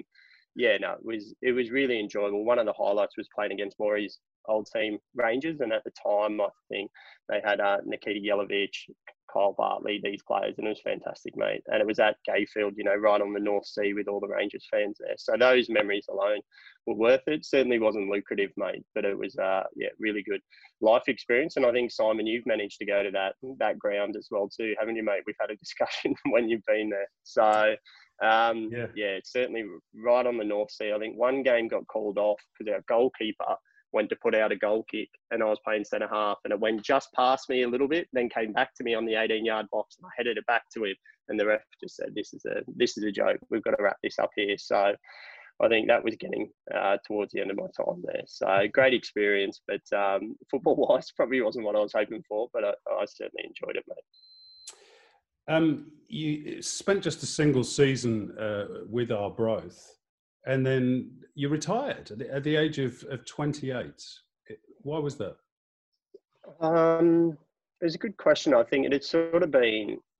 it was really enjoyable. One of the highlights was playing against Maury's old team, Rangers, and at the time I think they had Nikita Yelovich, Kyle Bartley, these players, and it was fantastic, mate. And it was at Gayfield, right on the North Sea with all the Rangers fans there. So those memories alone were worth it. Certainly wasn't lucrative, mate, but it was really good life experience. And I think, Simon, you've managed to go to that ground as well too, haven't you, mate? We've had a discussion when you've been there. So it's certainly right on the North Sea. I think one game got called off because our goalkeeper went to put out a goal kick, and I was playing centre half, and it went just past me a little bit, then came back to me on the 18-yard box, and I headed it back to him, and the ref just said, "This is a joke. We've got to wrap this up here." So I think that was getting towards the end of my time there. So great experience, but football-wise, probably wasn't what I was hoping for, but I certainly enjoyed it, mate. You spent just a single season with Arbroath, and then you retired at the age of 28. Why was that? It's a good question. I think it had sort of been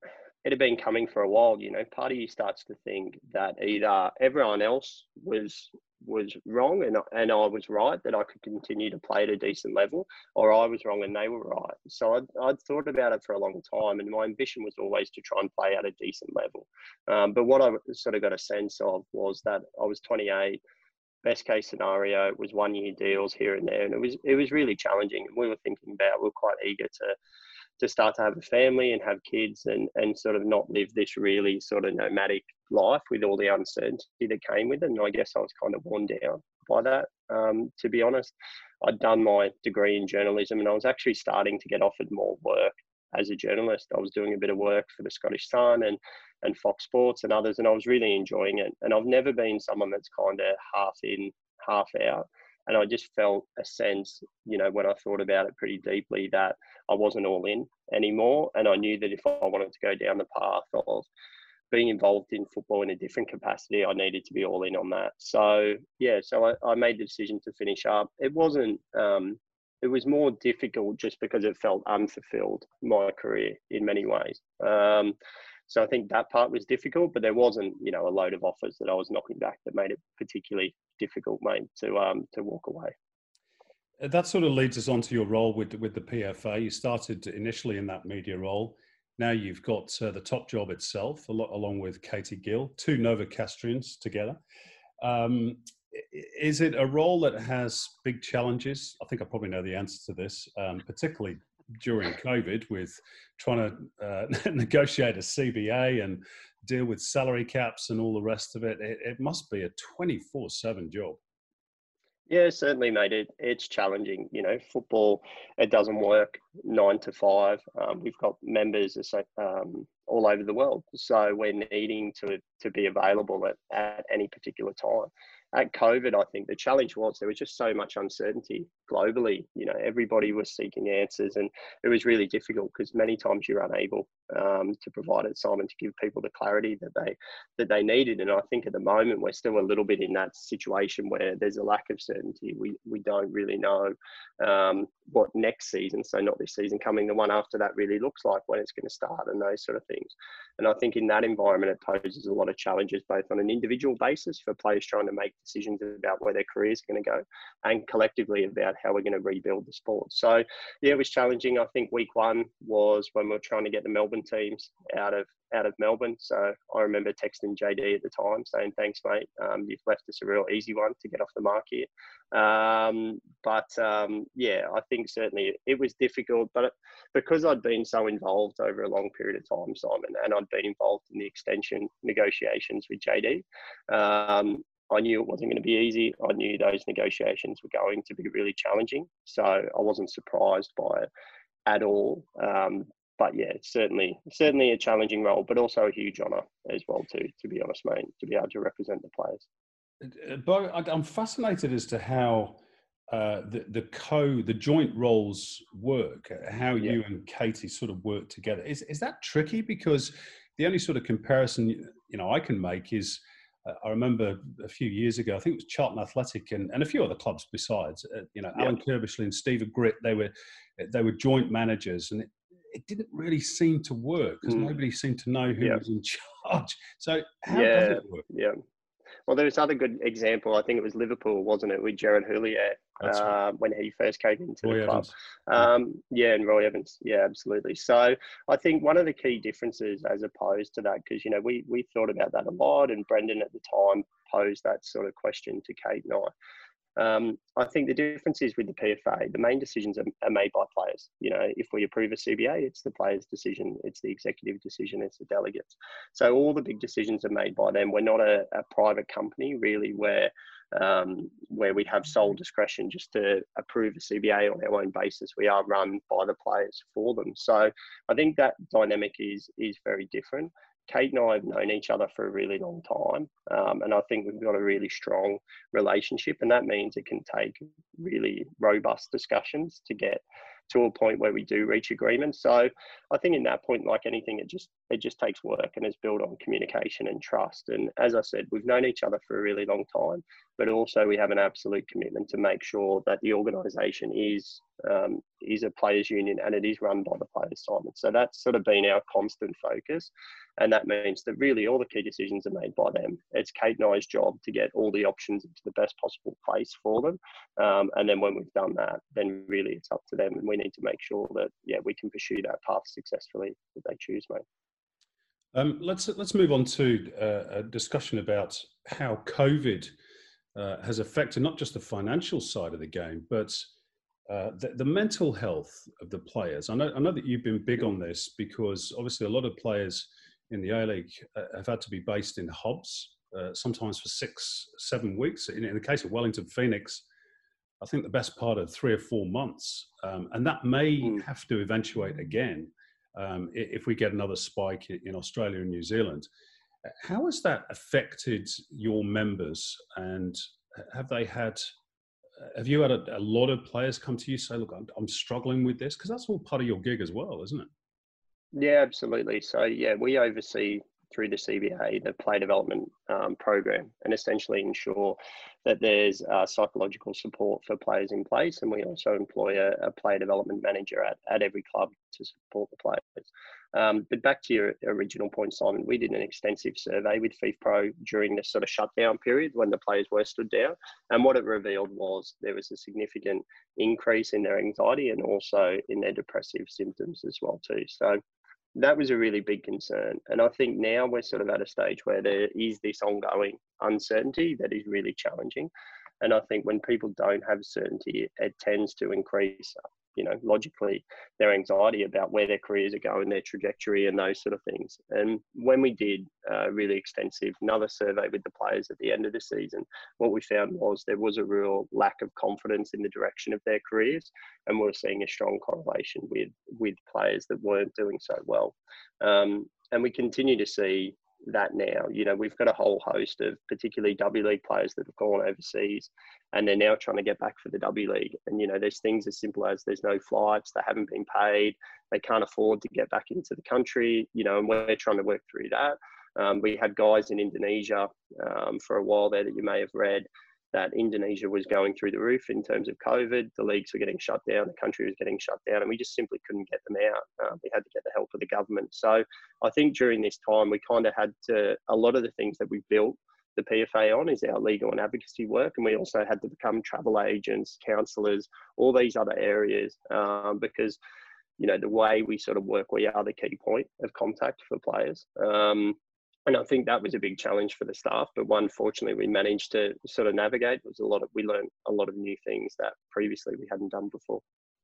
it had been coming for a while. Part of you starts to think that either everyone else was wrong and I was right, that I could continue to play at a decent level, or I was wrong and they were right. So I'd thought about it for a long time, and my ambition was always to try and play at a decent level. But what I sort of got a sense of was that I was 28. Best case scenario was 1-year deals here and there, and it was really challenging. We were quite eager to start to have a family and have kids and sort of not live this really sort of nomadic life with all the uncertainty that came with it. And I guess I was kind of worn down by that. To be honest, I'd done my degree in journalism and I was actually starting to get offered more work as a journalist. I was doing a bit of work for the Scottish Sun and Fox Sports and others, and I was really enjoying it. And I've never been someone that's kind of half in, half out. And I just felt a sense, when I thought about it pretty deeply, that I wasn't all in anymore. And I knew that if I wanted to go down the path of being involved in football in a different capacity, I needed to be all in on that. So, I made the decision to finish up. It wasn't, it was more difficult just because it felt unfulfilled, my career, in many ways. So I think that part was difficult, but there wasn't, a load of offers that I was knocking back that made it particularly difficult, mate, to walk away. That sort of leads us on to your role with the PFA. You started initially in that media role. Now you've got the top job itself, along with Katie Gill, two Novocastrians together. Is it a role that has big challenges? I think I probably know the answer to this, particularly during COVID, with trying to negotiate a CBA and deal with salary caps and all the rest of it. It must be a 24/7 job. Yeah, certainly, mate. It's challenging. Football, it doesn't work 9 to 5. We've got members all over the world, so we're needing to be available at any particular time. At COVID, I think the challenge was there was just so much uncertainty globally. Everybody was seeking answers, and it was really difficult because many times you're unable to provide it, Simon, to give people the clarity that they needed. And I think at the moment we're still a little bit in that situation where there's a lack of certainty. We don't really know what next season, so not this season coming, the one after that, really looks like, when it's going to start and those sort of things. And I think in that environment it poses a lot of challenges, both on an individual basis for players trying to make decisions about where their careers are going to go, and collectively about how we're going to rebuild the sport. So yeah, it was challenging. I think week one was when we were trying to get the Melbourne teams out of Melbourne. So I remember texting JD at the time saying, "Thanks, mate. You've left us a real easy one to get off the mark here." Yeah, I think certainly it was difficult, but because I'd been so involved over a long period of time, Simon, and I'd been involved in the extension negotiations with JD, I knew it wasn't going to be easy. I knew those negotiations were going to be really challenging. So I wasn't surprised by it at all. But yeah, it's certainly a challenging role, but also a huge honour as well, to be honest, mate, to be able to represent the players. Bo, I'm fascinated as to how the joint roles work, how you and Katie sort of work together. Is that tricky? Because the only sort of comparison I can make is, I remember a few years ago, I think it was Charlton Athletic and a few other clubs besides, Alan Kirbishley and Steve Gritt, they were joint managers, and it didn't really seem to work because nobody seemed to know who was in charge. So how does it work? Yeah. Well, there was another good example. I think it was Liverpool, wasn't it, with Gerard Houllier when he first came into the club. And Roy Evans. Yeah, absolutely. So I think one of the key differences as opposed to that, because, we thought about that a lot, and Brendan at the time posed that sort of question to Kate and I. I think the difference is with the PFA, the main decisions are made by players. If we approve a CBA, it's the players' decision, it's the executive decision, it's the delegates. So all the big decisions are made by them. We're not a private company, really, where we have sole discretion just to approve a CBA on our own basis. We are run by the players for them. So I think that dynamic is very different. Kate and I have known each other for a really long time, and I think we've got a really strong relationship, and that means it can take really robust discussions to get to a point where we do reach agreement. So I think in that point, like anything, it just it just takes work, and it's built on communication and trust. And as I said, we've known each other for a really long time, but also we have an absolute commitment to make sure that the organisation is a players' union, and it is run by the players, Simon. So that's sort of been our constant focus, and that means that really all the key decisions are made by them. It's Kate and I's job to get all the options into the best possible place for them, and then when we've done that, then really it's up to them, and we need to make sure that we can pursue that path successfully that they choose, mate. Let's move on to a discussion about how COVID has affected not just the financial side of the game, but the mental health of the players. I know that you've been big on this, because obviously a lot of players in the A-League have had to be based in hubs, sometimes for 6-7 weeks. In the case of Wellington Phoenix, I think the best part of 3 or 4 months, and that may have to eventuate again. If we get another spike in Australia and New Zealand. How has that affected your members? And have you had a lot of players come to you say, look, I'm struggling with this? Because that's all part of your gig as well, isn't it? Yeah, absolutely. So, we oversee through the CBA, the play development program, and essentially ensure that there's psychological support for players in place. And we also employ a player development manager at every club to support the players. But back to your original point, Simon, we did an extensive survey with FIFPro during this sort of shutdown period when the players were stood down. And what it revealed was there was a significant increase in their anxiety and also in their depressive symptoms as well too. So that was a really big concern. And I think now we're sort of at a stage where there is this ongoing uncertainty that is really challenging. And I think when people don't have certainty, it tends to increase, logically, their anxiety about where their careers are going, their trajectory and those sort of things. And when we did a really extensive another survey with the players at the end of the season, what we found was there was a real lack of confidence in the direction of their careers. And we're seeing a strong correlation with players that weren't doing so well. And we continue to see that now. We've got a whole host of particularly W League players that have gone overseas, and they're now trying to get back for the W League. And, there's things as simple as there's no flights, they haven't been paid, they can't afford to get back into the country, and we're trying to work through that. We had guys in Indonesia for a while there that you may have read, that Indonesia was going through the roof in terms of COVID. The leagues were getting shut down, the country was getting shut down, and we just simply couldn't get them out. We had to get the help of the government. So I think during this time, we kind of had to, a lot of the things that we built the PFA on is our legal and advocacy work. And we also had to become travel agents, counsellors, all these other areas, because, the way we sort of work, we are the key point of contact for players. And I think that was a big challenge for the staff, but one, fortunately, we managed to sort of navigate. We learned a lot of new things that previously we hadn't done before.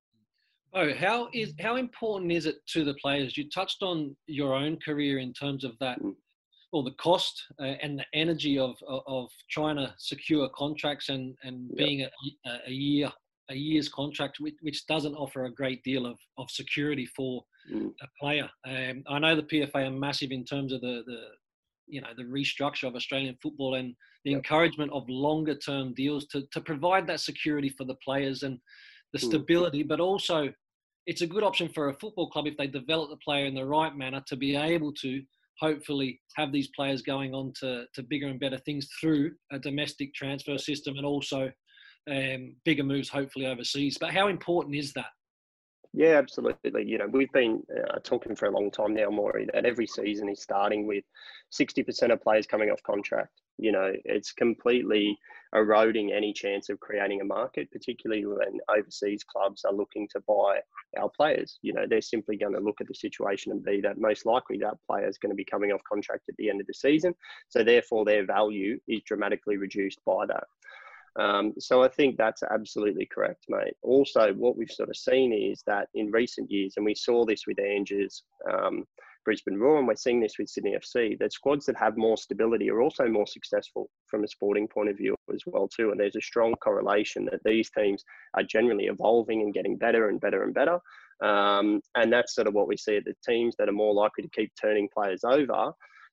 Oh, how important is it to the players? You touched on your own career in terms of that, or the cost and the energy of trying to secure contracts and being a year's contract, which doesn't offer a great deal of security for a player. I know the PFA are massive in terms of the restructure of Australian football and the encouragement of longer term deals to provide that security for the players and the stability, but also it's a good option for a football club if they develop the player in the right manner to be able to hopefully have these players going on to bigger and better things through a domestic transfer system and also bigger moves hopefully overseas. But how important is that? Yeah, absolutely. We've been talking for a long time now, Maury, that every season is starting with 60% of players coming off contract. It's completely eroding any chance of creating a market, particularly when overseas clubs are looking to buy our players. They're simply going to look at the situation and be that most likely that player is going to be coming off contract at the end of the season. So therefore their value is dramatically reduced by that. So I think that's absolutely correct, mate. Also, what we've sort of seen is that in recent years, and we saw this with Angers, Brisbane Roar, and we're seeing this with Sydney FC, that squads that have more stability are also more successful from a sporting point of view as well too. And there's a strong correlation that these teams are generally evolving and getting better and better and better. And that's sort of what we see at the teams that are more likely to keep turning players over.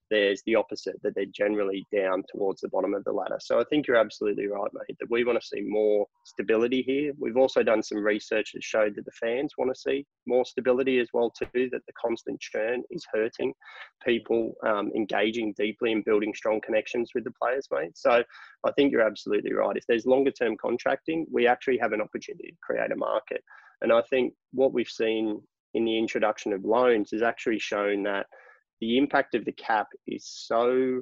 there's the opposite, that they're generally down towards the bottom of the ladder. So I think you're absolutely right, mate, that we want to see more stability here. We've also done some research that showed that the fans want to see more stability as well too, that the constant churn is hurting people engaging deeply and building strong connections with the players, mate. So I think you're absolutely right. If there's longer term contracting, we actually have an opportunity to create a market. And I think what we've seen in the introduction of loans has actually shown that the impact of the cap is so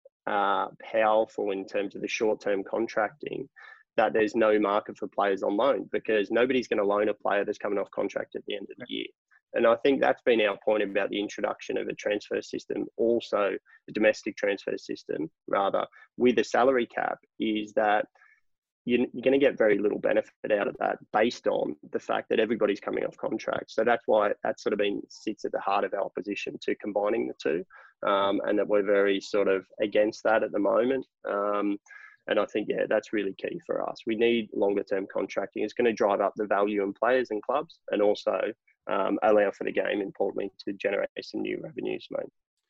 powerful in terms of the short-term contracting that there's no market for players on loan, because nobody's going to loan a player that's coming off contract at the end of the year. And I think that's been our point about the introduction of a transfer system, also a domestic transfer system, rather, with a salary cap, is that you're going to get very little benefit out of that based on the fact that everybody's coming off contract. So that's why that sort of sits at the heart of our opposition to combining the two, and that we're very sort of against that at the moment. And I think, yeah, that's really key for us. We need longer term contracting. It's going to drive up the value in players and clubs, and also allow for the game, importantly, to generate some new revenues, mate.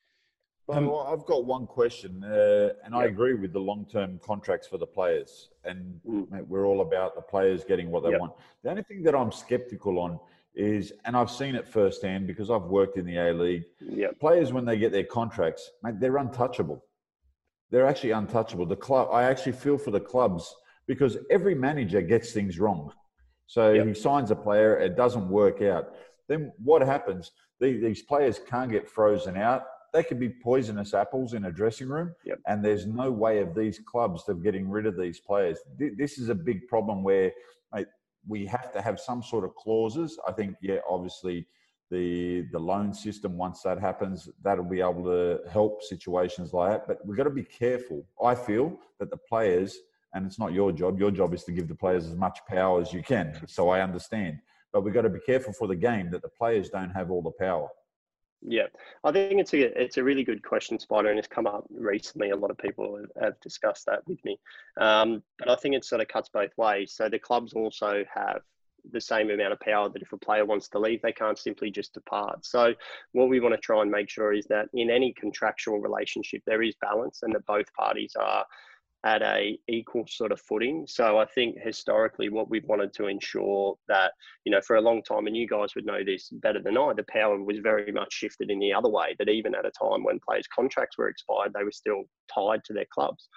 Well, I've got one question, and I agree with the long-term contracts for the players. And mate, we're all about the players getting what they want. The only thing that I'm skeptical on is, and I've seen it firsthand because I've worked in the A-League, players, when they get their contracts, mate, they're untouchable. They're actually untouchable. The club, I actually feel for the clubs, because every manager gets things wrong. So he signs a player, it doesn't work out. Then what happens? These players can't get frozen out. They could be poisonous apples in a dressing room, and there's no way of these clubs of getting rid of these players. This is a big problem where, mate, we have to have some sort of clauses. I think, obviously the loan system, once that happens, that'll be able to help situations like that. But we've got to be careful. I feel that the players, and it's not your job is to give the players as much power as you can. So I understand. But we've got to be careful for the game that the players don't have all the power. Yeah, I think it's a really good question, Spider, and it's come up recently. A lot of people have discussed that with me. But I think it sort of cuts both ways. So the clubs also have the same amount of power that if a player wants to leave, they can't simply just depart. So what we want to try and make sure is that in any contractual relationship, there is balance and that both parties are at a equal sort of footing. So I think historically what we've wanted to ensure that, for a long time, and you guys would know this better than I, the power was very much shifted in the other way, that even at a time when players' contracts were expired, they were still tied to their clubs.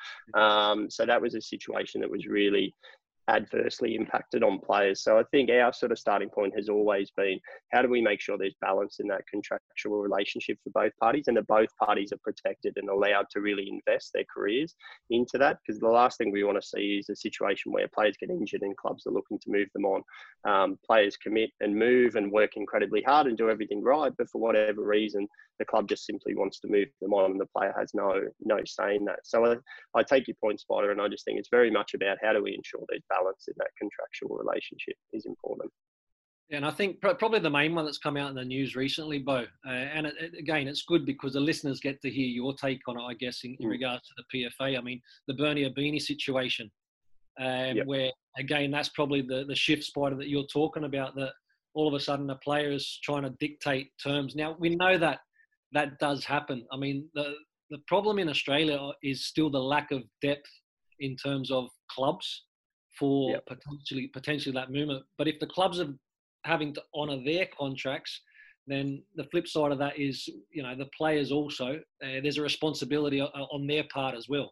So that was a situation that was really adversely impacted on players. So I think our sort of starting point has always been, how do we make sure there's balance in that contractual relationship for both parties, and that both parties are protected and allowed to really invest their careers into that? Because the last thing we want to see is a situation where players get injured and clubs are looking to move them on. Players commit and move and work incredibly hard and do everything right, but for whatever reason, the club just simply wants to move them on and the player has no say in that. So I take your point, Spider, and I just think it's very much about how do we ensure there's balance in that contractual relationship is important. And I think probably the main one that's come out in the news recently, Bo, and again, it's good because the listeners get to hear your take on it, I guess, in regards to the PFA. I mean, the Bernie Abini situation, where, again, that's probably the shift, Spider, that you're talking about, that all of a sudden a player is trying to dictate terms. Now, we know that does happen. I mean, the problem in Australia is still the lack of depth in terms of clubs for potentially that movement. But if the clubs are having to honour their contracts, then the flip side of that is, the players also, there's a responsibility on their part as well.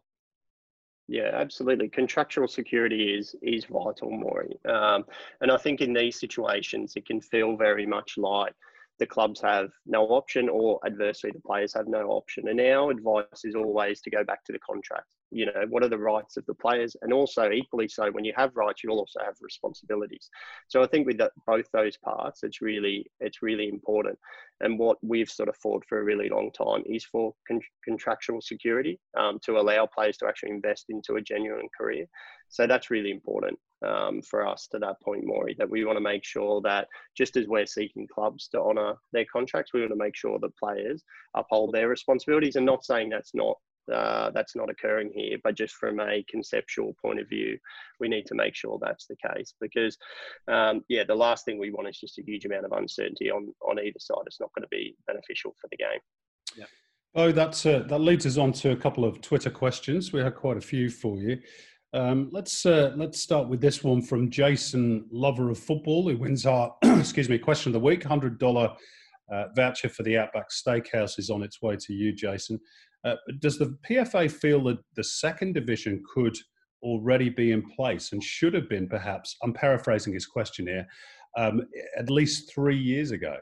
Yeah, absolutely. Contractual security is vital, Maury. And I think in these situations, it can feel very much like the clubs have no option, or adversely, the players have no option. And our advice is always to go back to the contract. What are the rights of the players? And also, equally so, when you have rights, you also have responsibilities. So I think with both those parts, it's really important. And what we've sort of fought for a really long time is for contractual security, to allow players to actually invest into a genuine career. So that's really important for us to that point, Maury, that we want to make sure that just as we're seeking clubs to honour their contracts, we want to make sure that players uphold their responsibilities. And not saying that's not occurring here, but just from a conceptual point of view, we need to make sure that's the case, because the last thing we want is just a huge amount of uncertainty on either side. It's not going to be beneficial for the game. Yeah. Oh, that leads us on to a couple of Twitter questions. We have quite a few for you. Let's start with this one from Jason, lover of football, who wins our question of the week. $100 voucher for the Outback Steakhouse is on its way to you, Jason. Does the PFA feel that the second division could already be in place and should have been, perhaps, I'm paraphrasing his question here, at least 3 years ago?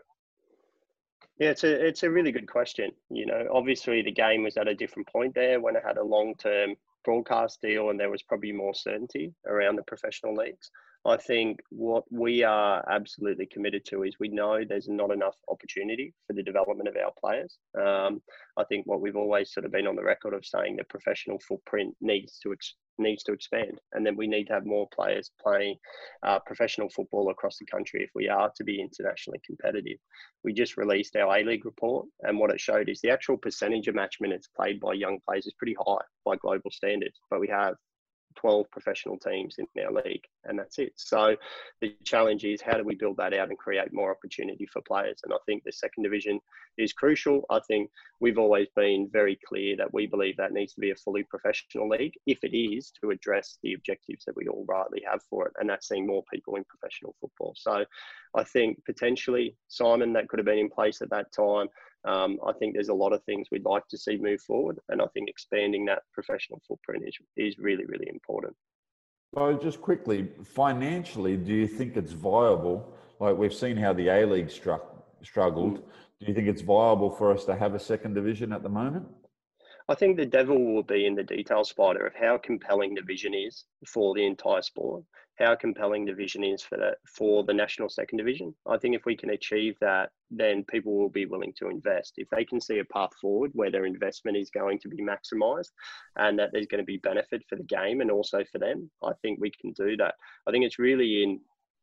Yeah, it's a really good question. You know, obviously the game was at a different point there when it had a long-term broadcast deal and there was probably more certainty around the professional leagues. I think what we are absolutely committed to is we know there's not enough opportunity for the development of our players. I think what we've always sort of been on the record of saying the professional footprint needs to expand, and then we need to have more players playing professional football across the country if we are to be internationally competitive. We just released our A-League report, and what it showed is the actual percentage of match minutes played by young players is pretty high by global standards, but we have 12 professional teams in our league, and that's it. So the challenge is, how do we build that out and create more opportunity for players? And I think the second division is crucial. I think we've always been very clear that we believe that needs to be a fully professional league, if it is to address the objectives that we all rightly have for it, and that's seeing more people in professional football. So I think potentially, Simon, that could have been in place at that time. I think there's a lot of things we'd like to see move forward, and I think expanding that professional footprint is really, really important. So just quickly, financially, do you think it's viable? Like, we've seen how the A-League struggled. Do you think it's viable for us to have a second division at the moment? I think the devil will be in the detail, Spider, of how compelling the vision is for the entire sport, how compelling the vision is for the national second division. I think if we can achieve that, then people will be willing to invest. If they can see a path forward where their investment is going to be maximised and that there's going to be benefit for the game and also for them, I think we can do that. I think it's really in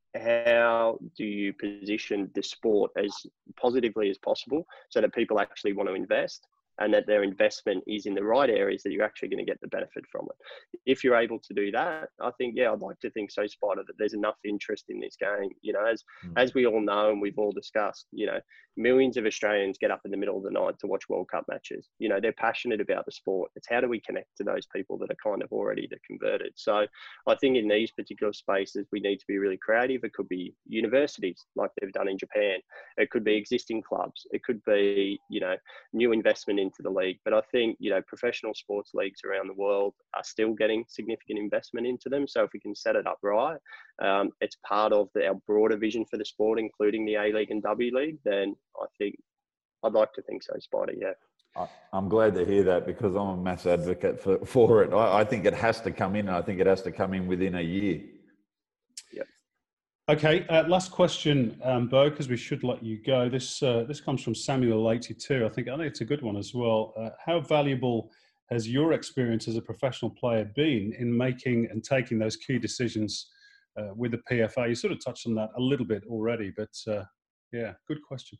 how do you position the sport as positively as possible so that people actually want to invest, and that their investment is in the right areas that you're actually going to get the benefit from it. If you're able to do that, I think, yeah, I'd like to think so, Spider, that there's enough interest in this game. You know, as we all know and we've all discussed, you know, millions of Australians get up in the middle of the night to watch World Cup matches. You know, they're passionate about the sport. It's how do we connect to those people that are kind of already converted. So I think in these particular spaces, we need to be really creative. It could be universities like they've done in Japan. It could be existing clubs. It could be, you know, new investment into the league. But I think, you know, professional sports leagues around the world are still getting significant investment into them. So if we can set it up right, it's part of our broader vision for the sport, including the A-League and W League, then I think I'd like to think so, Spider, yeah. I'm glad to hear that, because I'm a mass advocate for it. I think it has to come in. I think it has to come in within a year. Yep. Okay, last question, Bo, because we should let you go. This comes from Samuel82. I think it's a good one as well. How valuable has your experience as a professional player been in making and taking those key decisions with the PFA? You sort of touched on that a little bit already, but yeah, good question.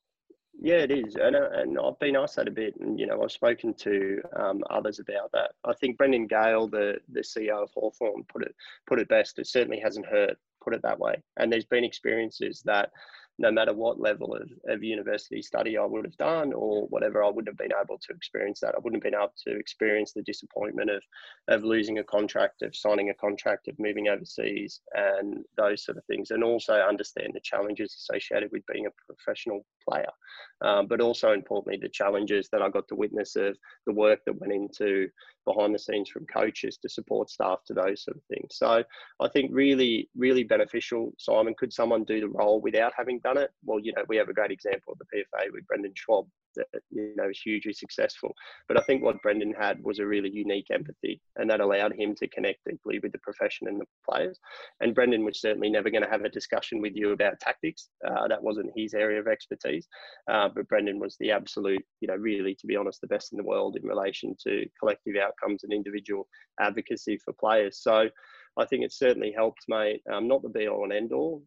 Yeah, it is. And I've been asked that a bit, and, you know, I've spoken to others about that. I think Brendan Gale, the CEO of Hawthorn, put it best. It certainly hasn't hurt, put it that way. And there's been experiences that no matter what level of university study I would have done or whatever, I wouldn't have been able to experience that. I wouldn't have been able to experience the disappointment of losing a contract, of signing a contract, of moving overseas, and those sort of things. And also understand the challenges associated with being a professional player. But also importantly, the challenges that I got to witness of the work that went into behind the scenes from coaches to support staff to those sort of things. So I think really, really beneficial. Simon, could someone do the role without having done it? Well, you know, we have a great example of the PFA with Brendan Schwab that, you know, is hugely successful. But I think what Brendan had was a really unique empathy, and that allowed him to connect deeply with the profession and the players. And Brendan was certainly never going to have a discussion with you about tactics. That wasn't his area of expertise. But Brendan was the absolute, you know, really, to be honest, the best in the world in relation to collective outcomes and individual advocacy for players. So I think it's certainly helped, mate. Not the be all and end all,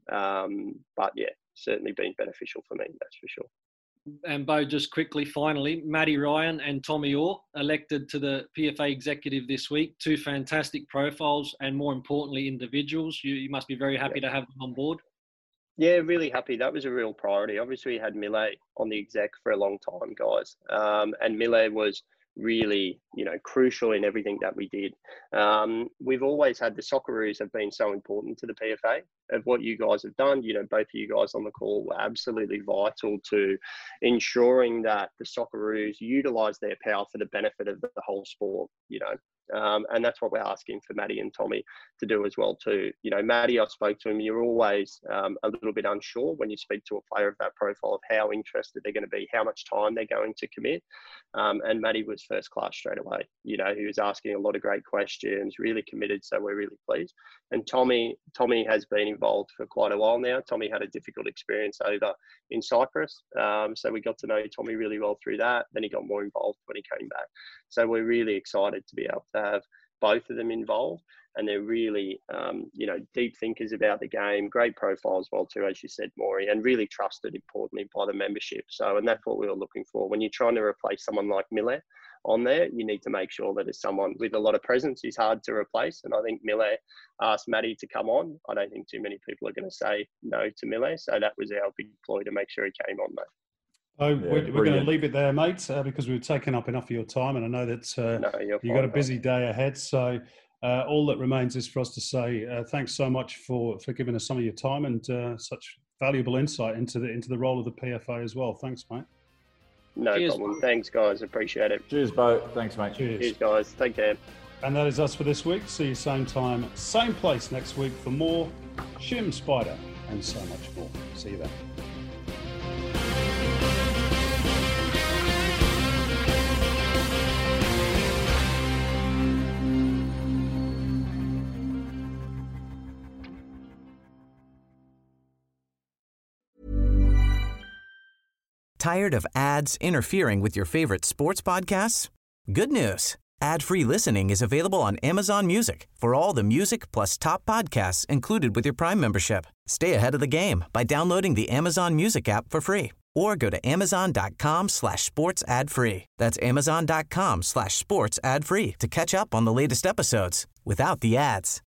but yeah, certainly been beneficial for me, that's for sure. And Bo, just quickly, finally, Matty Ryan and Tommy Orr elected to the PFA executive this week. Two fantastic profiles and, more importantly, individuals. You must be very happy to have them on board. Yeah, really happy. That was a real priority. Obviously, we had Mille on the exec for a long time, guys. And Mille was really, crucial in everything that we did. We've always had the Socceroos have been so important to the PFA of what you guys have done. Both of you guys on the call were absolutely vital to ensuring that the Socceroos utilise their power for the benefit of the whole sport, and that's what we're asking for Matty and Tommy to do as well too. Matty, I spoke to him, you're always a little bit unsure when you speak to a player of that profile of how interested they're going to be, how much time they're going to commit. And Matty was first class straight away. He was asking a lot of great questions, really committed, so we're really pleased. And Tommy has been involved for quite a while now. Tommy had a difficult experience over in Cyprus. So we got to know Tommy really well through that. Then he got more involved when he came back. So we're really excited to be able to have both of them involved, and they're really, deep thinkers about the game, great profile as well too, as you said, Maury, and really trusted, importantly, by the membership. And that's what we were looking for. When you're trying to replace someone like Mille on there, you need to make sure that it's someone with a lot of presence who's hard to replace. And I think Mille asked Matty to come on. I don't think too many people are going to say no to Mille. So that was our big ploy to make sure he came on, mate. Oh, we're going to leave it there, mate, because we've taken up enough of your time, and I know that you've got a busy day ahead. So all that remains is for us to say thanks so much for giving us some of your time and such valuable insight into the role of the PFA as well. Thanks, mate. No problem. Thanks, guys. Appreciate it. Cheers, Bo. Thanks, mate. Cheers, guys. Take care. And that is us for this week. See you same time, same place next week for more Shim, Spider, and so much more. See you then. Tired of ads interfering with your favorite sports podcasts? Good news. Ad-free listening is available on Amazon Music for all the music plus top podcasts included with your Prime membership. Stay ahead of the game by downloading the Amazon Music app for free or go to amazon.com/sports ad free. That's amazon.com/sports ad free to catch up on the latest episodes without the ads.